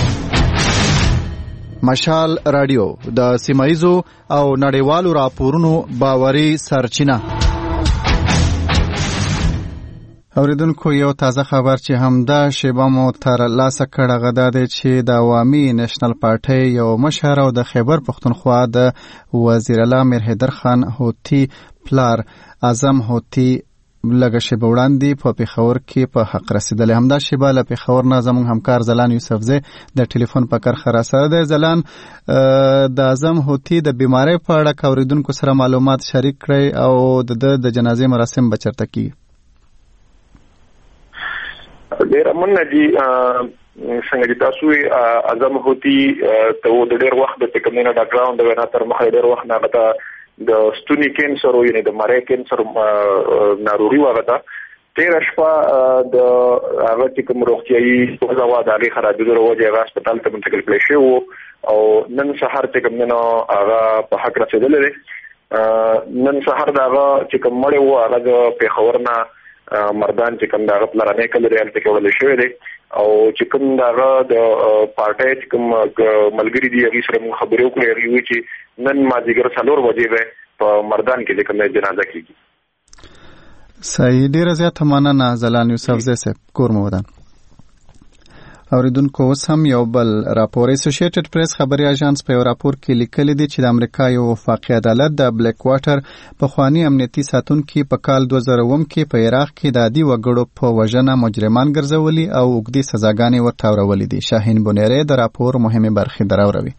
مشال رادیو د سیمایزو او نړیوالو راپورونو باوري سرچینه. اوریدونکو یو تازه خبر چې همدا شیبه مو تر لاسه کړه غدا دی چې د عوامي نېشنل پارټۍ یو مشر او د خیبر پښتونخوا د وزیر اعلی میر حیدر خان هوتي پلار اعظم هوتي لږه شیبه وړاندې په پېښور کې په حق رسېدلی. همدا شیبه له پېښور نه زموږ همکار زلان یوسفزی د ټلیفون په کرښه راسره دی. زلان، د اعظم هوتي د بیمارۍ په اړه که اورېدونکو سره معلومات شریک کړئ او د ده د جنازې مراسم به چېرته کېږي؟ ډېره مننه جي. څنګه چې تاسو اعظم هوتي ته د ډېر وخت د کوم نه ډاکټرانو د وینا تر مخه ډېر وخت نه د ستوني کینسر او یعنی د مری کینسر ناروغي وغه ده تیر شپه د هغه چې کوم روغتيایي وضع د هغه خرابېدو وروجه هغه هسپتال ته منتقل کړل شو او نن سحر چې کوم نو هغه په حق رسیدلې نن سحر دا هغه چې کوم مړ وو هغه د پیښور نه مردان چې کوم دا هغه پلانې کله ریال ته کول شوی دی او چې کوم دا هغه د پارټي چې کوم ملګری دی هغه سره خبرې وکړې هغه چې نن مازیګر څلور بجې به په مردان کې د کوم جنازه کیږي. صحیح، ډیره زیاته مننه زلان یوسف زی صاحب کور مو ودان. اوریدونکو اوس هم یو بل راپور اسوسییټډ پریس خبري اژانس په یو راپور کې لیکلي دي چې د امریکا یو وفاقي عدالت د بلیک واټر پخوانی امنیتي ساتونکي په کال دوه زره اووه کې په عراق کې د عادي وګړو په وژنه مجرمان ګرځولي او اوږدې سزاګانې ورته اورولې دي. شاهین بونیری د راپور مهمه برخې دراوروي.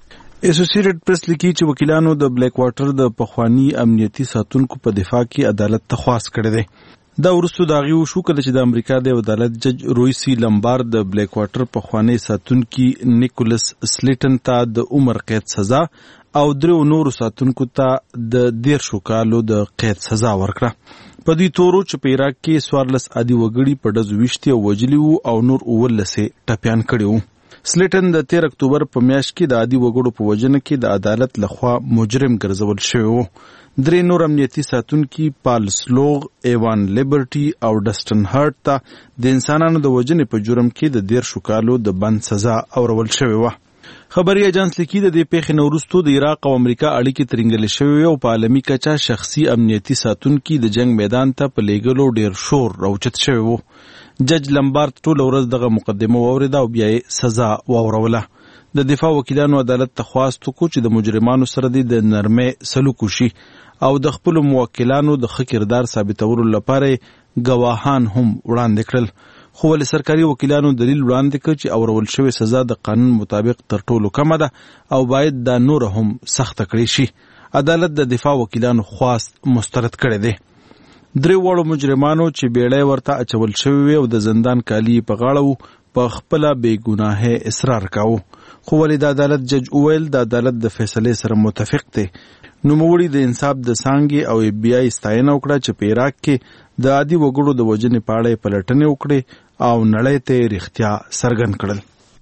اسوسییټډ پریس لیکي چې وکیلانو د بلیک واټر د پخوانی امنیتي ساتونکو په دفاع کې عدالت تخواست کړی دی. دا ورستو داغي وشو کله چې د امریکا د عدالت جج رویسی لمبار د بلیک واټر پخوانی ساتونکي نیکولس سلیټن ته د عمر قید سزا او درو نورو ساتونکو ته د دیرشو کالو د قید سزا ورکړه. په دې تورو چې په عراق کې سوارلس عادي وګړي په ډز ویشتي او وجلي وو او نور اولسه ټپيان کړي وو. سلیټن د تیر اکتوبر په میاشت کې د عادي وګړو په وجنه کې د عدالت لخوا مجرم ګرځول شوی وو. درې نور امنیتي ساتونکي پال سلوغ، ایوان لیبرټي او ډسټن هارت ته د انسانانو د وجنې په جرم کې د دیرشو کالو د بند سزا اورول شوې وه. خبري اژانس لیکي د دې پیښې نه وروسته د عراق او امریکا اړیکې ترنګلې شوې او په عالمي کچه شخصي امنیتي ساتونکي د جنگ میدان ته په لیږلو ډیر شور راوچت شوی وو. جج لمبارد ټوله ورځ دغه مقدمه واورېده او بیا یې سزا واوروله. د دفاع وکیلانو عدالت ته خواست وکړو چې د مجرمانو سره د نرمۍ سلوک وشي او د خپل موکلانو د ښه کردار ثابتولو لپاره ګواهان هم وړاندې کړل. خو ولې سرکاري وکیلانو دلیل وړاندې کړ چې اورول شوې سزا د قانون مطابق تر ټولو کمه ده او باید دا نور هم سخته کړی شي. عدالت د دفاع وکیلانو خواست مسترد کړی دی. درې واړو مجرمانو چې بیړۍ ورته اچول شوې او د زندان کالی په غاړه وو په خپله بې ګناهۍ اصرار کاوه. خو ولې د عدالت جج وویل د عدالت د فیصلې سره متفق دی. نوموړي د انصاف د څانګې او اف بی آی ستاینه وکړه چې په عراق کې د عادي وګړو د وژنې په اړه پلټنې وکړي او نړۍ ته رښتیا څرګند کړل.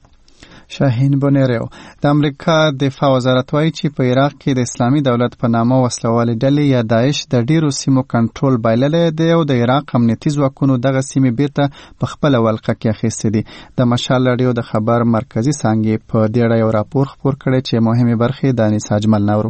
شاهین بونیریو د امریکا دفاع وزارت وایي چې په عراق کې د اسلامي دولت په نامه وسلوالې ډلې یا داعش د ډیرو سیمو کنټرول بایللی دی او د عراق امنیتي ځواکونو دغه سیمې بیرته په خپله ولقه کې اخیستې دي. د مشال راډیو د خبر مرکزي څانګې په دې اړه یو راپور خپور کړی چې مهمې برخې د انیس اجمل نورو.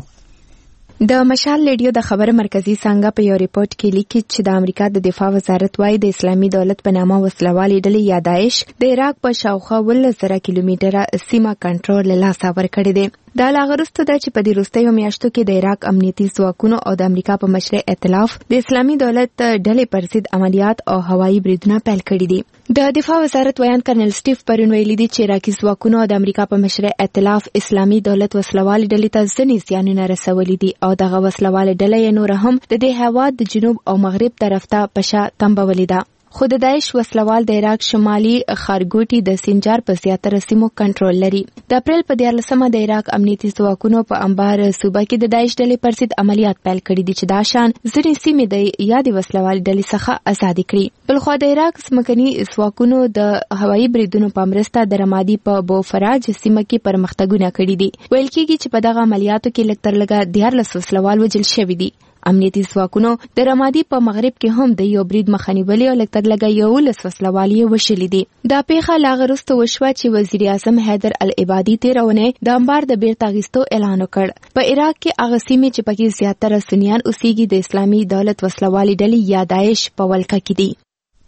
د مشال ریډیو د خبر مرکزی څنګه په یو ریپورت کې لیکي چې د امریکا د دفاع وزارت وايي د اسلامي دولت په نامه وسلوالې ډلې یا داعش د عراق په شاوخوا ولس زره کیلومتره سیمه کنټرول له لاسه ورکړې ده. دا لا غرسته ده چې په دې وروستیو میاشتو کې د عراق امنیتي ځواکونو او د امریکا په مشرۍ ائتلاف د اسلامي دولت ډلې پر ضد عملیات او هوایي بریدونه پیل کړي دي. د دفاع وزارت ویان کرنل سټیف پرون ویلي دي چې عراقي ځواکونو او د امریکا په مشرۍ ائتلاف اسلامي دولت وسلوالې ډلې ته ځینې زیانونه رسولي دي او دغه وسلوالې ډلې یې نور هم د دې هېواد د جنوب او مغرب طرف ته په شا تمبولې ده. خو د داعش وسلوال د عراق شمالي خارګوټي د سنجار په زیاتره سیمو کنټرول لري. د اپریل په دیارلسمه د عراق امنیتي ځواکونو په انبار صوبه کې د داعش ډلې پر ضد عملیات پیل کړي دي چې دا شان ځینې سیمې د یادې وسلوال ډلې څخه ازادې کړي. بلخوا د عراق ځمکني ځواکونو د هوایي بریدونو په مرسته د رمادي په بوفراج سیمه کې پرمختګونه کړي دي. ویل کېږي چې په دغه عملیاتو کې لږ تر لږه دیارلس وسلوال وژل شوي دي. امنیتي ځواکونو د رمادي په مغرب کې هم د یو برید مخه نیولې او لږ تر لږه یولس وسلوال یې وشلي دي. دا پیښه لا وروسته وشوه چې وزیر اعظم حیدر العبادي تېره اونۍ د انبار د بیرته اخیستو اعلان وکړ. په عراق کې هغه سیمې چې پکې زیاتره سنیان اوسېږي د اسلامي دولت وسلوالې ډلې یا داعش په ولکه کې دي.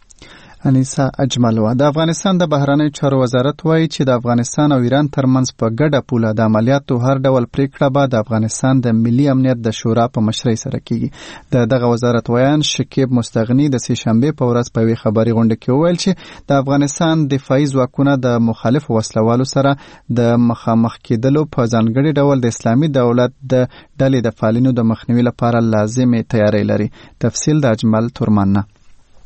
انیسا اجملوا د افغانستان د بهرنیو چارو وزارت وایي چې د افغانستان او ایران ترمنځ په ګډه پوله د عملیاتو هر ډول پریکړه به د افغانستان د ملي امنیت د شورا په مشرۍ سره کیږي. د دغه وزارت ویان شکیب مستغنی د سې شنبې په ورځ په یوې خبري غونډه کې وویل چې د افغانستان دفاعي ځواکونه د مخالف وسلوالو سره د مخامخ کېدلو په ځانګړي ډول د اسلامي دولت د ډلې د فعالینو د مخنیوي لپاره لازمي تیاری لري. تفصیل د اجمل تورمنه.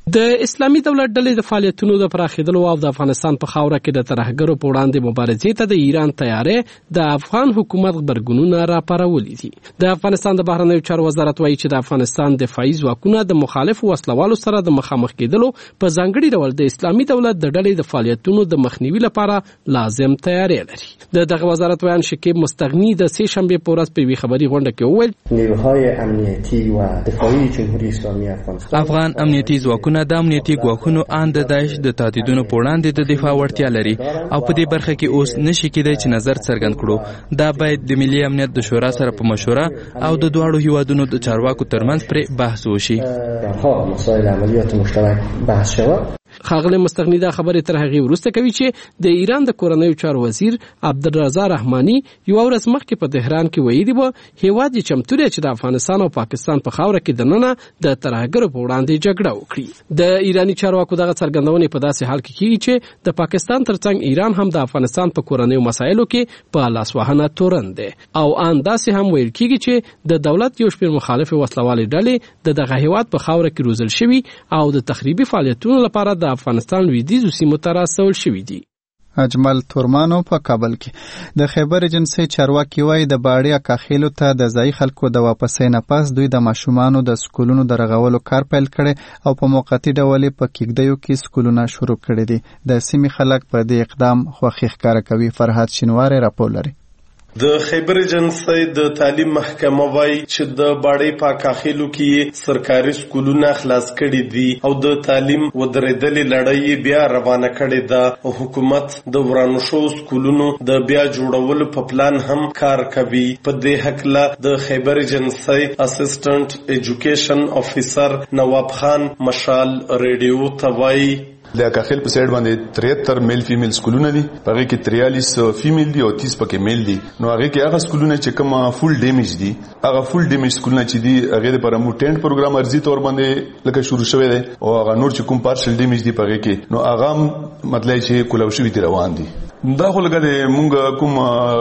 د اسلامي دولت ډلې د فعالیتونو د پراخېدلو او د افغانستان په خاوره کې د ترهګرو په وړاندې مبارزې ته د ایران تیارې د افغان حکومت غبرګونونه راپارولي دي. د افغانستان د بهرنیو چارو وزارت وایي چې د افغانستان دفاعي ځواکونه د مخالفو وسلوالو سره د مخامخ کېدلو په ځانګړي ډول د اسلامي دولت د ډلې د فعالیتونو د مخنیوي لپاره لازم تیاری لري. د دغه وزارت ویان شکیب مستغنی د سه شنبه په ورځ په وی خبري غونډه کې وویل نیروهای امنیتی و دفاعي جمهوریت اسلامي افغانستان افغان امنیتي ځواکونه د امنیتي ګواښونو ان د داعش د تهدیدونو په وړاندې د دفاع وړتیا لري او په دې برخه کې اوس نشي کېدای چې نظر څرګند کړو. دا باید د ملي امنیت د شورا سره په مشوره او د دواړو هیوادونو د چارواکو ترمنځ پر بحث وشي. ها مسائل عملیات مشترک بحث شود. خاغلی مستغنی دا خبرې تر هغې وروسته کوي چې د ایران د کورنیو چارو وزیر عبدالرضا رحماني یوه ورځ مخکې په تهران کې ویلي وه هیواد یې چمتو دی چې د افغانستان او پاکستان په خاوره کې دننه د ترهګرو په وړاندې جګړه وکړي. د ایراني چارواکو دغه څرګندونې په داسې حال کې کیږي چې د پاکستان ترڅنګ ایران هم د افغانستان په کورنیو مسایلو کې په لاسوهنه تورن دی او ان داسې هم ویل کیږي چې د دولت یو شمېر مخالف وسلوالې ډلې د دغه هیواد په خاوره کې روزل شوي او د تخریبي فعالیتونو لپاره د افغانستان لویدیځو سیمو ته راستول شوي دي. اجمل تورمانو په کابل کې د خیبر ایجنسۍ چارواکي وایي د باړې اکاخیلو ته د ځایي خلکو د واپسۍ نه پس دوی د ماشومانو د سکولونو د رغولو کار پیل کړی او په موقتي ډول په کېږدیو کې سکولونه شروع کړي دي. د سیمې خلک په دې اقدام خوښي ښکاره کوي. فرهاد شینواری راپور لري. د خیبر ایجنسۍ د تعلیم محکمه وایي چې د باړې په اکاخیلو کې سرکاري سکولونه خلاص کړي دي او د تعلیم ودرېدلې لړۍ بیا روانه کړې ده. حکومت د ورانو شوو سکولونو د بیا جوړولو په پلان هم کار کوي. په دې هکله د خیبر ایجنسۍ اسسټنټ ایجوکیشن افیسر نواب خان مشال ریډیو ته وایي د اکاخیل په سایډ باندې تریهتر میل فیمیل سکولونه دي، هغه کې تریالیس فیمیل دي او تیس پکې میل دي. نو هغه کې هغه سکولونه چې کوم فول ډیمیج دي، هغه فول ډیمیج سکولونه چې دي هغه لپاره مو ټینټ پروګرام ارزي تور باندې لکه شروع شوی دی او هغه نور چې کوم پارشل ډیمیج دي پغه کې نو هغه مطلب چې کولاو شوی دی روان دي. دا خو لګا د مونږ کوم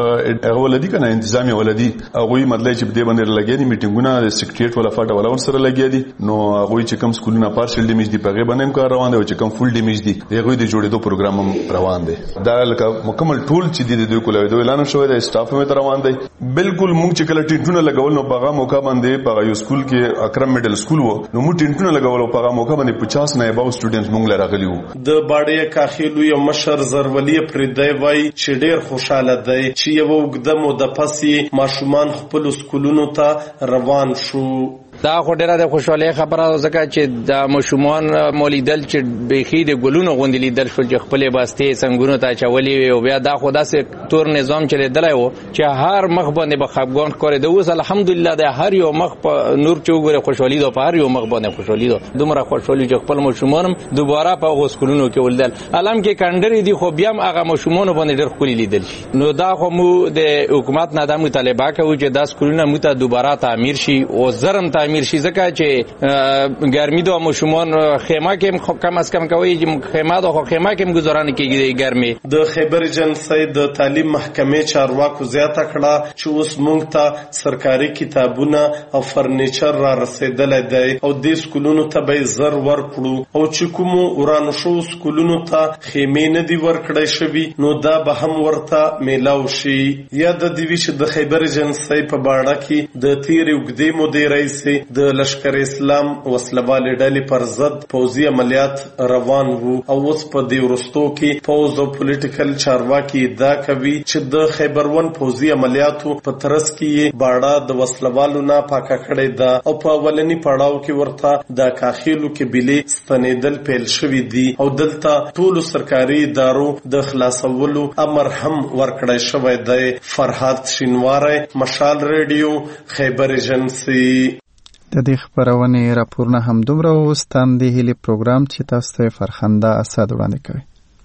هغه ولدي کنه انتظامی ولدي هغه مطلب چې دې باندې لګیدي میټینګونه د سیکریټریټ ولا فاټا ولا ور سره لګیدي. نو هغه چې کوم سکولونه پارشل ډیمیج دي پغه باندې کار روان دی او چې کوم فول ډیمیج دي هغه د جوړېدو پروګرام هم روان دی. دا لکه مکمل ټول چې د دوی کولای دوی اعلان شوی دی، سټاف هم روان دی. بالکل مونږ چې کله ټینټونه لګول نو پغه موقع باندې پغه یو سکول کې اکرم میډل سکول وو نو مونږ ټینټونه لګول او پغه موقع باندې پچاس نه اباو سټوډنټس مونږ لراغلی وو. د باړې کاخیلو یو مشر زرولی پردای وای چې ډېر خوشاله دی چې یو وګدم او د پسې ماشومان خپل سکولونو ته روان شو. دا خو ډیره د خوشحالۍ خبره ده ځکه چې د ماشومان مولیدل چې بیخي د ګلونو غوندې لیدل شول چې خپلې باستې څنګونو ته اچولې او بیا دا خو داسې تور نظام چې لیدلی و چې هر مخ باندې به خفګان ښکارېده. اوس الحمدلله د هر یو مخ په نور چې وګورې خوشحالي ده، په هر یو مخ باندې خوشحالي ده. دومره خوشحالي چې خپل ماشومان هم دوباره په هغو سکولونو کې ولیدل. علم کې کنډرې دي خو بیا هم هغه ماشومانو باندې ډېر ښکلي لیدل شي. نو دا خو مو د حکومت نه دا مطالبه کوو چې دا سکولونه مو ته دوباره تعمیر شي او زرم تعمیر شي ځکه چې ګرمي د ماشومان خیمه کې کم از کم کوي چې خیمه د خو خیمه کې گزارانه کیږي ګرمي. د خیبر ایجنسۍ د تعلیم محکمې چارواکو زیاته کړه چې اوس مونږ ته سرکاري کتابونه او فرنیچر را رسیدلای دی او د سکولونو ته به زر ورکړو او چې کوم ورانو شو سکولونو ته خیمې نه دی ورکړای شوی نو دا به هم ورته میلاو شي. یا د دیوی چې د خیبر ایجنسۍ په باړه کې د تیر وګدې مودې رئیس د لشکر اسلام وسلوالې ډلې پر ضد پوځي عملیات روان وو او اوس په دې وروستو کې پوځ او پولیټیکل چارواکي ادعا کوي چې د خیبر ون پوځي عملیاتو په ترڅ کې باړه د وسلوالو نه پاکه کړې ده او په اولنی پړاو کې ورته د کاخیلو کې بلې ستنېدل پیل شوي دي او دلته ټولو سرکاري ادارو د خلاصولو امر هم ورکړی شوی دی. فرهاد شینواری، مشال ریډیو، خیبر ایجنسۍ. د دې خبرونې راپورونه هم دومره اوس تاندې هیلې پروګرام چې تاسو ته فرخنده اسد وړاندې کوي.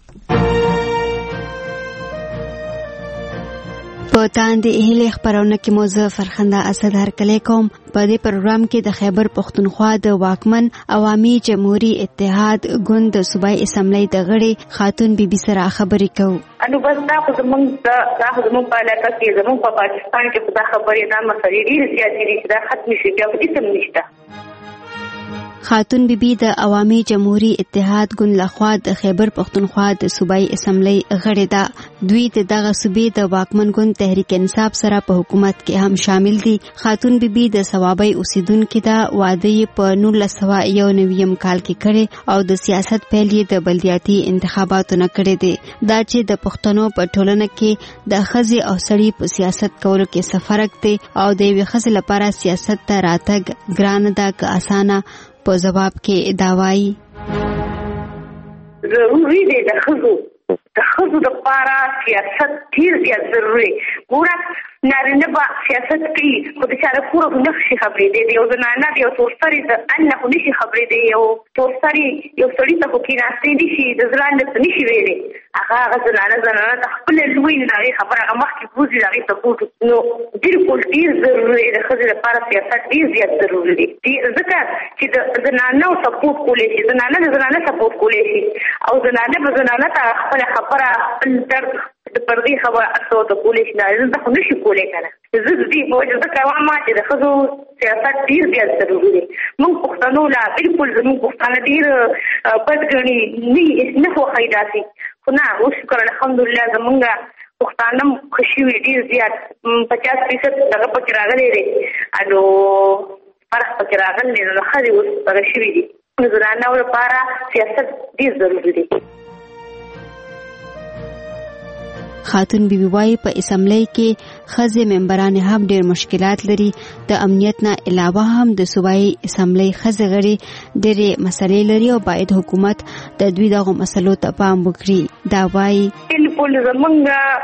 په تاندې هیلې خبرونه کې مو زه فرخنده اسد هرکلی کوم. په دې پروګرام کې د خیبر پښتونخوا د واکمن عوامي جمهوري اتحاد ګوند د صوبایي اسمبلی د غړي خاتون بیبي سره خبرې کوو. انو بس دا خو زمونږ دا خو زمونږ په علاقه کې زمونږ په پاکستان کې دا خبرې دا مسلې ډېرې زیاتې دي چې دا ختمې شي بیا په هېڅ هم نشته. خاتون بیبي د عوامي جمهوریت اتحاد ګوند لخوا د خیبر پښتونخوا د صوبایي اسمبلی غړې ده. دوی د دغه صوبې د واکمن ګوند تحریک انصاف سره په حکومت کې هم شامل دي. خاتون بیبي د ثوابۍ اوسیدونکې ده. واده یې په نولس سوه یو نویم کال کې کړی او د سیاست پیل یې د بلدیاتي انتخاباتو نه کړی دی. دا چې د پښتنو په ټولنه کې د ښځې او سړي په سیاست کولو کې څه فرق دی او د یوې ښځې لپاره سیاست ته راتګ ګرانه ده که اسانه، په جواب کې دا وایي ضروري دی د ښځو د ښځو دپاره سیاست ډېر زیات ضروري. ګوره نارینه به سیاست کوي خو د چا د کوره خو نشي خبرېدی. د یو زنانه د یو تورسري د ان نه خو نشي خبرېدی. یو تورسري یو سړي ته خو کېناستی نشي، د زړه نه څه نشي ویلی. هغه هغه زنانه زنانه ته خپله لوی د هغې خبره هغه مخکې بوځي، د هغې سپورټ. نو بلکل ډېر ضروري دی، د ښځې لپاره سیاست ډېر زیات ضروري دی. ځکه چې د زنانو سپورټ کولی شي، زنانه د زنانه سپورټ کولی شي او زنانه به زنانه ته خپله خبره خپل درد د پردې خبره اصلو ته کولی شي. نارینه خو نشي کولی که نه. زه د دې په وجه ځکه وایم چې د ښځو سیاست ډېر زیات ضروري دی. موږ پښتنو لا بلکل زموږ پښتانه ډېر بد ګڼي، نه خوښوي داسې. خو نه، اوس شکر الحمدلله زمونږ پښتانه هم ښه شوي ډېر زیات. پچاس فیصد دغه پکې راغلی دی، نو فرق پکې راغلی دی. نو ښځې اوس دغه شوي دي. نو زنانو لپاره سیاست ډېر ضروري دی. خاتون بیبي وايي په اسمبلی کې ښځې ممبران هم ډېر مشکلات لري. د امنیت نه علاوه هم د صوبایي اسمبلی ښځې غړي ډېرې مسلې لري او باید حکومت د دوی دغو مسلو ته پام وکړي. دا وايي بلکل زمونږ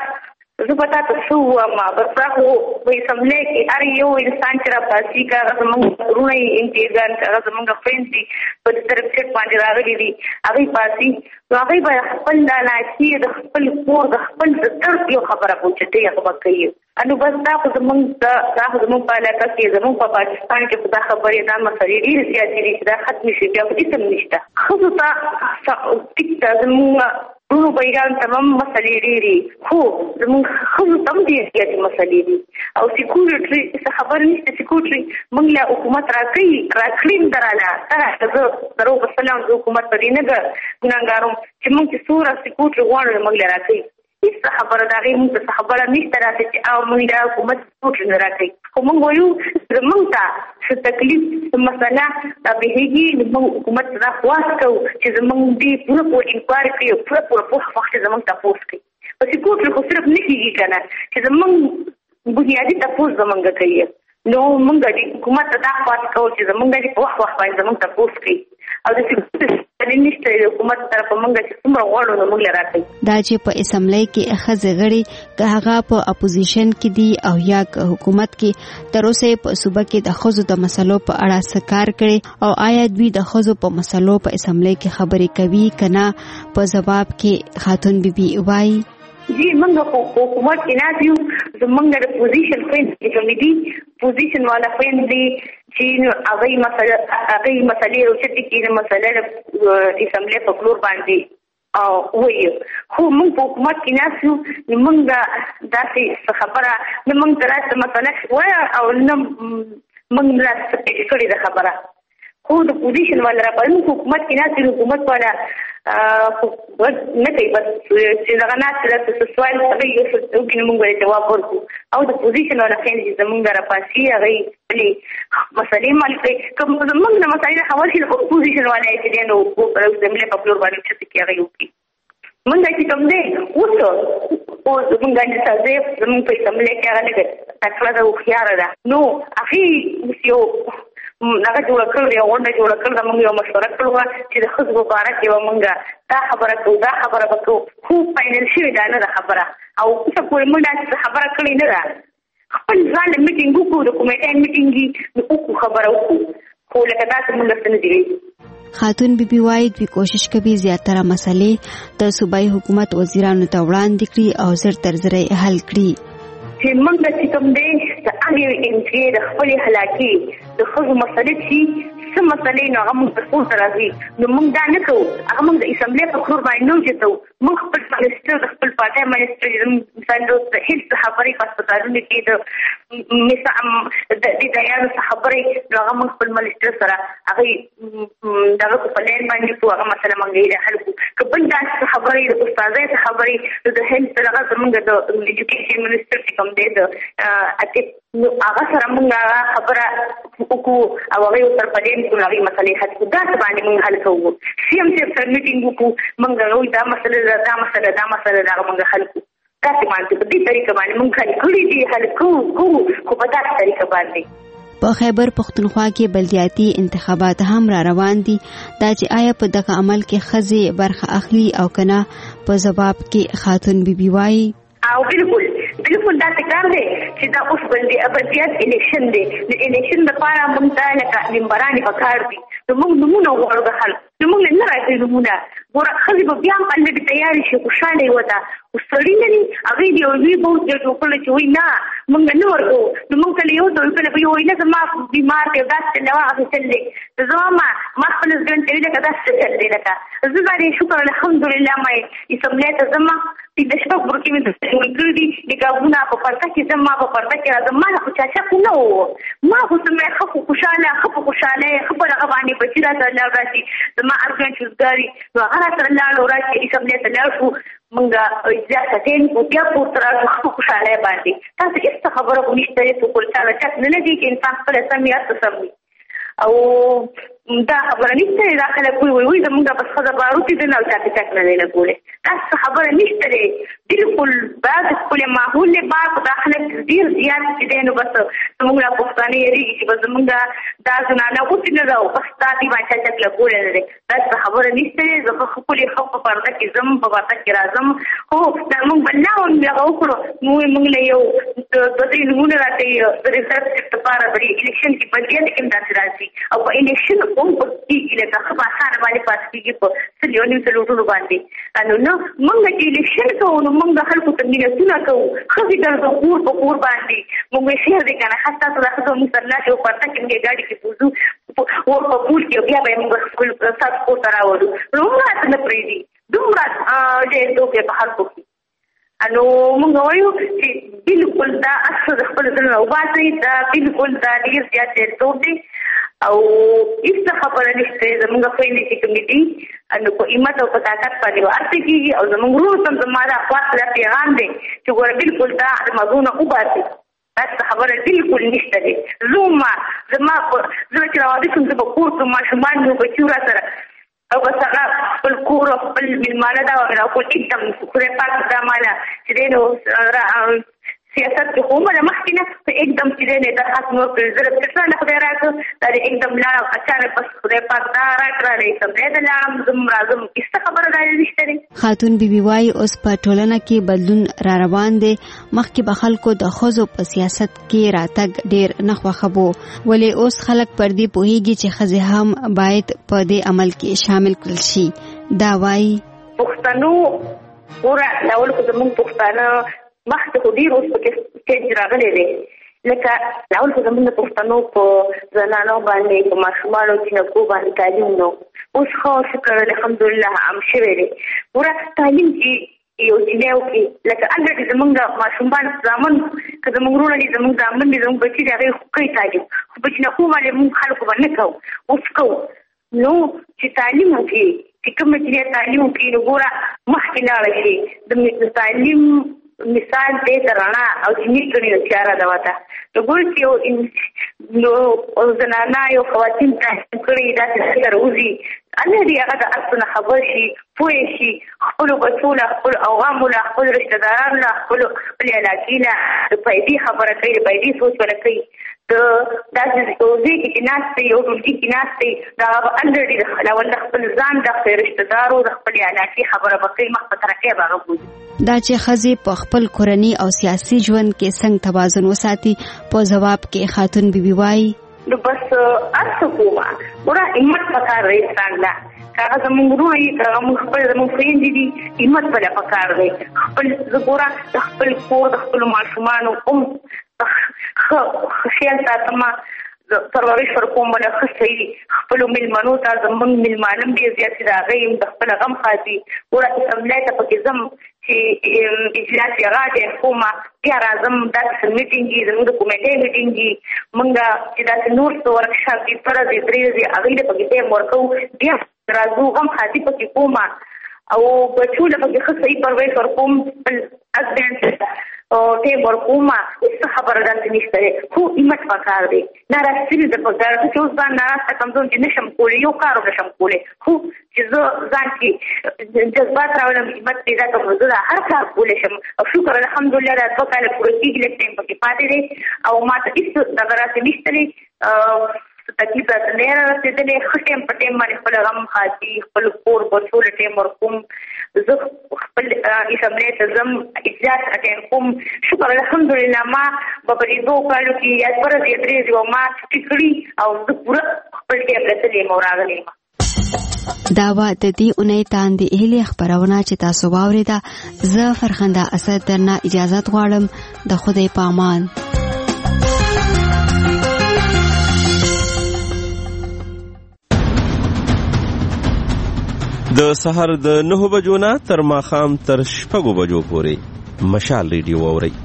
زه به تا ته څه ووایم، بس خو په اسمبلی کې هر یو انسان چې راپاسي که هغه زمونږ وروڼه یې انتیزان که هغه زمونږ فرینډ دي په طرف چټ باندې راغلي دي، هغوی پاسي نو هغوی به خپل دا ناستي د خپل کور د خپل د درد یو خبره پوچتې هغه به کوي. نو بس دا خو زمونږ دا خو زمونږ په علاقه کې زمونږ په پاکستان کې خو دا خبرې دا مسلې ډېرې زیاتې دي چې دا ختمې شي. بیا خو هېڅ هم نشته. ښځو ته ټیک ده، زمونږ ټولو بایګانو ته هم مسلې ډېرې، خو زمونږ ښځو ته هم ډېرې زیاتې مسلې دي. او سیکورټي څه خبر نشته. سیکورټي موږ له حکومت راکوي راکړي هم دراله څنګه زه دروغ وسلم زه حکومت په دې نه ګناهګاروم چې موږ چې څومره سیکورټي غواړو موږ له راکوي. هېڅ خبره د هغې موږ ته څه خبره نشته راسي چې او موږ له حکومت سیکورټي نه راکوي. خو موږ وایو زموږ ته څه تکلیف څه مسله رابهېږي نو موږ حکومت ته دا خواست کوو چې زموږ دې پوره پوره انکوایري کوي او پوره پوره پوښ وخت زموږ تپوس کوي. په سیکورټي خو صرف نه کېږي که نه چې زموږ بنیادي تپوس زموږ کوي. نو موږ د حکومت ته دا خواست کوو چې زموږ دې په وخت وخت باندې زموږ تپوس کوي او د سیکورټي نشته د حکومت طرفه موږ چې څومره غواړو نو موږ له راکوي. دا چې په اسمبلی کې ښځې غړي که هغه په اپوزیشن کې دي او یا که حکومت کې، تر اوسه یې په صوبه کې د ښځو د مسلو په اړه څه کار کړی او آیا دوی د ښځو په مسلو په اسمبلی کې خبرې کوي که نه؟ په ځواب کې خاتون بیبي وایي جی موږ په حکومت کې ناست یو. زموږ د پوزیشن فرینډ چې کومې دي پوزیشن والا فرینډ دي چې هغوی هغوی مسلې راوچتې کړي، مسله د اسمبلی په فلور باندې وایي. خو موږ په حکومت کې ناست یو، نو موږ داسې څه خبره نه موږ ته راسته مسله وایه او نه موږ راسته پېښې کړې ده خبره. خو د پوزیشن والا راپاره موږ حکومت کې ناست یو، حکومت والا نه کوي. بس چې دغه ناست ده څه سوال هغوی یو څه وکړي نو موږ به جواب ورکړو. او د پوزیشن والا خیال چې زموږ راپاسي هغوی خپلې مسلې مال کوي. که زموږ د مسایل خبر شي نو پوزیشن والا یې چې دی نو اسمبلی په فلور باندې اوچتې کړي هغوی وکړي. موږ چې کوم دی اوس اوس زموږ ګاندي صاحب زموږ په اسمبلی کې هغه لږه تکړه ده، هوښیاره ده. نو هغې اوس یو هغه جوړه کړې یو غونډه جوړه کړې ده. موږ یو مشوره کړې وه چې د ښځو په باره کې به موږ دا خبره کوو دا خبره به کوو. خو فاینل شوې ده نه ده خبره او اوسه پورې موږ داسې خبره کړې نه ده. خپل ځان له میټینګ وکړو، د کمیټې میټینګ وي نو وکړو خبره وکړو، خو لکه داسې موږ څه نه دي. خاتون بیبي وايي دوی کوشش کوي زیاتره مسلې د صوبایي حکومت وزیرانو ته وړاندې کړي او زر تر زره یې حل کړي. چې موږ چې کوم دی د هغې انجې د خپلې حلاکې د ښځو مسلې چې څه مسلې نو هغه موږ تر پورته راځي. نو موږ دا نه کوو، هغه موږ د اسمبلی په فلور باندې نه اوچتوو. موږ خپل منسټر د خپل پارټۍ منسټر مثال د هېلث خبرې په هسپتالونو کې د مثلا د دې دایانو خبرې هغه موږ خپل ملستر سره هغه دغه په لین باندې په هغه مسله مونږ یې حل کوو کبل دا خبرې د استادای خبرې د هند سره زمونږ د ایجوکیشن منسټر کوم دی د اته هغه سره مونږ خبره وکړو او هغه تر په لین کې هغه مسلې حل کوو دا باندې مونږ حل کوو سیم چې سره میټینګ وکړو مونږ نو دا مسله دا مسله دا مسله دا مونږ حل کوو تاسو باندې په دې طریقه باندې مونږ حل کړی دي حل کوو کوو خو په داسې طریقه باندې په خیبر پختونخوا کې بلدیاتي انتخابات هم را روان دي دا چې آیا په دغه عمل کې ښځې برخه اخلي او کنه په جواب کې خاتون بیبي وایي او بالکل بالکل دا څنګه دی چې دا اوس بلدي بلدیات الیکشن دی د الیکشن لپاره مونږ ته لکه نمبرانی پکار دي نو موږ نمونه وغواړو د خلکو نو موږ نه راځي نمونه ګوره ښځې به بیا هم باندې تیارې شي خوشحاله یې وته خو سړي نه دي هغوی د یو لوی بوت جوړ کړی چې وایي نه موږ نه ورکوو نو موږ کله یو ته کله به وایي نه زما بیمار دی داسې دوا اخیستل دی زما ما ما خپل زړه ته لکه داسې چل دی لکه زه باندې شکر الحمدلله مې اسمبلی ته ځم د شپږ برکې مې د جوړ کړي دي نقابونه په پرده کې ځم ما په پرده کې راځم ما خو چا شک نه و ما خو څه ښه خوشحاله ښه خوشحاله ښه په هغه باندې بچي راته الله راشي زما ارګن چوزګاري نو هغه راته الله راشي اسمبلی ته لاړ شو مونږه اجازه تین او بیا پورته راځو خوشحاله باندې تاسو هیڅ خبره خو نشته چې کول چا چک نه لګي چې انسان خپل سمیات تسمي او دا خبره نشته دا خلک وایي وایي زمونږ بس خزه باروتي دي نه او چاته چک نه لګولې تاسو خبره نشته بالکل بعد خپل ماحول له بعد داخله ډیر زیات دي نو بس زمونږ پښتانه یې چې بس زمونږ دا زنانه اوس نه راو بس تاسو باندې چک لګولې نه تاسو خبره نشته زه خپل خپ په پرده کې زم په واته کې راځم خو دا مونږ بلناو موږ وکړو نو موږ له یو د دې نمونه راځي د ریسرچ لپاره د الیکشن کې بلدیات کې داسې راځي او په الیکشن کوم په کې لکه خبره خانه باندې پاتې کېږي په سلیونی سلوټونو باندې انو نو موږ چې الیکشن کوو نو موږ خلکو ته مینتونه کوو خو د کور په کور باندې موږ شهر دې کنه حتی تاسو ته موږ سره لاته پرته کې موږ ګاډي کې پوزو ور په پول کې بیا به موږ خپل تاسو کو تر راوړو نو موږ ته پریدي دومره دې دوه په خلکو کې انو موږ وایو چې بالکل دا اصل خپل ځل او باسي دا بالکل دا ډیر زیات ډېر دی او هیڅ خبره نشته زموږ په دې کې کمیټي انو په ایمت او په طاقت باندې ورته کیږي او زموږ روح تم زموږه خاصه پیغام دی چې ګور بالکل دا مزونه وباسي تاسو خبره بالکل نشته دي زما زما زما چې راوځي څنګه په کور کې ماشومان نو په چورا سره او بس هغه خپل کور خپل ملمانه دا او خپل एकदम خوري پاک دا مالا چې نو سیاست کې کومه مخکینه एकदम چې نه د خاص نور پر زړه څه نه خدای راځي دا एकदम لا اچانک بس خدای پاک دا راکړی سم دې د لام زم راځم هیڅ خبره دا نشته خاتون بیبي وايي اوس په ټولنه کې بدلون را روان دي مخکې به خلکو د ښځو په سیاست کې راتګ ډیر نه خوښبو ولې اوس خلک پر دې پوهیږي چې ښځې هم باید په دې عمل کې شامل کړل شي دا وايي پښتنو ورا ډول کو زموږ پښتانه مخته خو ډیر اوس پکې سټیج راغلی دی لکه ډول کو زموږ پښتنو په زنانو باندې په ماشومانو چې نه کو باندې تعلیم نو اوس خو شکر الحمدلله عام شوی دی ورا تعلیم چې یو جنیو کې لکه انګړ زموږ ماشومان ځامن که زموږ ورونه دي زموږ ځامن دي زموږ بچي دغه کوي تعلیم خو بچي نه کومه موږ خلکو باندې کوو اوس کوو نو چې تعلیم وکړي چې کوم چې تعلیم وکړي نو ګوره مخکې لاړ شي د تعلیم مثال دې ترانا او چې میکړي د چاره دا وتا نو ګور چې نو زنانا یو خواتین ته کړی دا چې راوځي الله دې هغه د اصل خبر شي پوه شي خپل بچوله خپل اوغامله خپل رشتہ دارانه خپل خپل علاقینه په دې خبره کوي په دې سوچ ورکړي د داسې اوځي چې ناشته یو ټولګي کې ناشته دا الله دې خلاول خپل ځان د خپل رشتہ دارو د خپل علاقې خبره وکړي مخ په ترکه باغ دا چې ښځې په خپل کورني او سیاسي ژوند کې څنګه توازن وساتي په جواب کې خاتون بیبي وايي نو بس ارڅ کومه ورا همت پکار رہی څنګه کاغه زموږ روحي کاغه موږ خپل زموږ فريند دي همت بل پکار دی خپل زګورا خپل کور د خپل ماشومان او خ خیال ساتما پرورش ورکوم ولا خصي خپل ملمنو ته زمون ملمانم دي زیات راغیم د خپل غم خاطي ورته سملای ته پکې زم چې اجلاس یې راځي کومه بیا راځم داسې میټینګ زموږ د کمیټې میټینګ مونږ چې داسې نور څه ورکشاپ دي پر دې درې دي هغې له پکې ټایم ورکوو بیا راځو غم خاطي پکې کومه او بچو له پکې ښه صحیح پرویز ورکوم بل هسبینډ ټایم ورکومه څه خبره داسې نشته دی خو همت پکار دی ناراستي مې د پکار ده چې اوس ځان ناراسته کمزون چې نشم کولی یو کار نشم کولی خو چې زه ځان کې جذبات راولم همت پیدا کړم زه دا هر کار کولی شم او شکر الحمدلله دا دوه کاله پوره کېږي لږ ټایم پکې پاتې دی او ما ته هېڅ دغه راسې نشته دی تکلیف راته نه رسېدلی ښه ټایم په ټایم باندې خپل غم خاطي خپل کور بچو له ټایم ورکوم زه خپل اسمبلۍ ته ځم اجلاس اټینډ کوم شکر الحمدلله ما به په دې دوو کالو کې یا پره دې درې ځوه ما چھټي کړي او زه پوره خپل ټایم رسېدلی یم او راغلی یم دا وه د دې اونۍ تاندې هیلې خپرونه چې تاسو واورېده زه فرخنده اسد درنه اجازت غواړم د خدای په امان. د سحر د نهو بجو نه تر ماښام تر شپږو بجو پورې مشال ریډیو واورئ.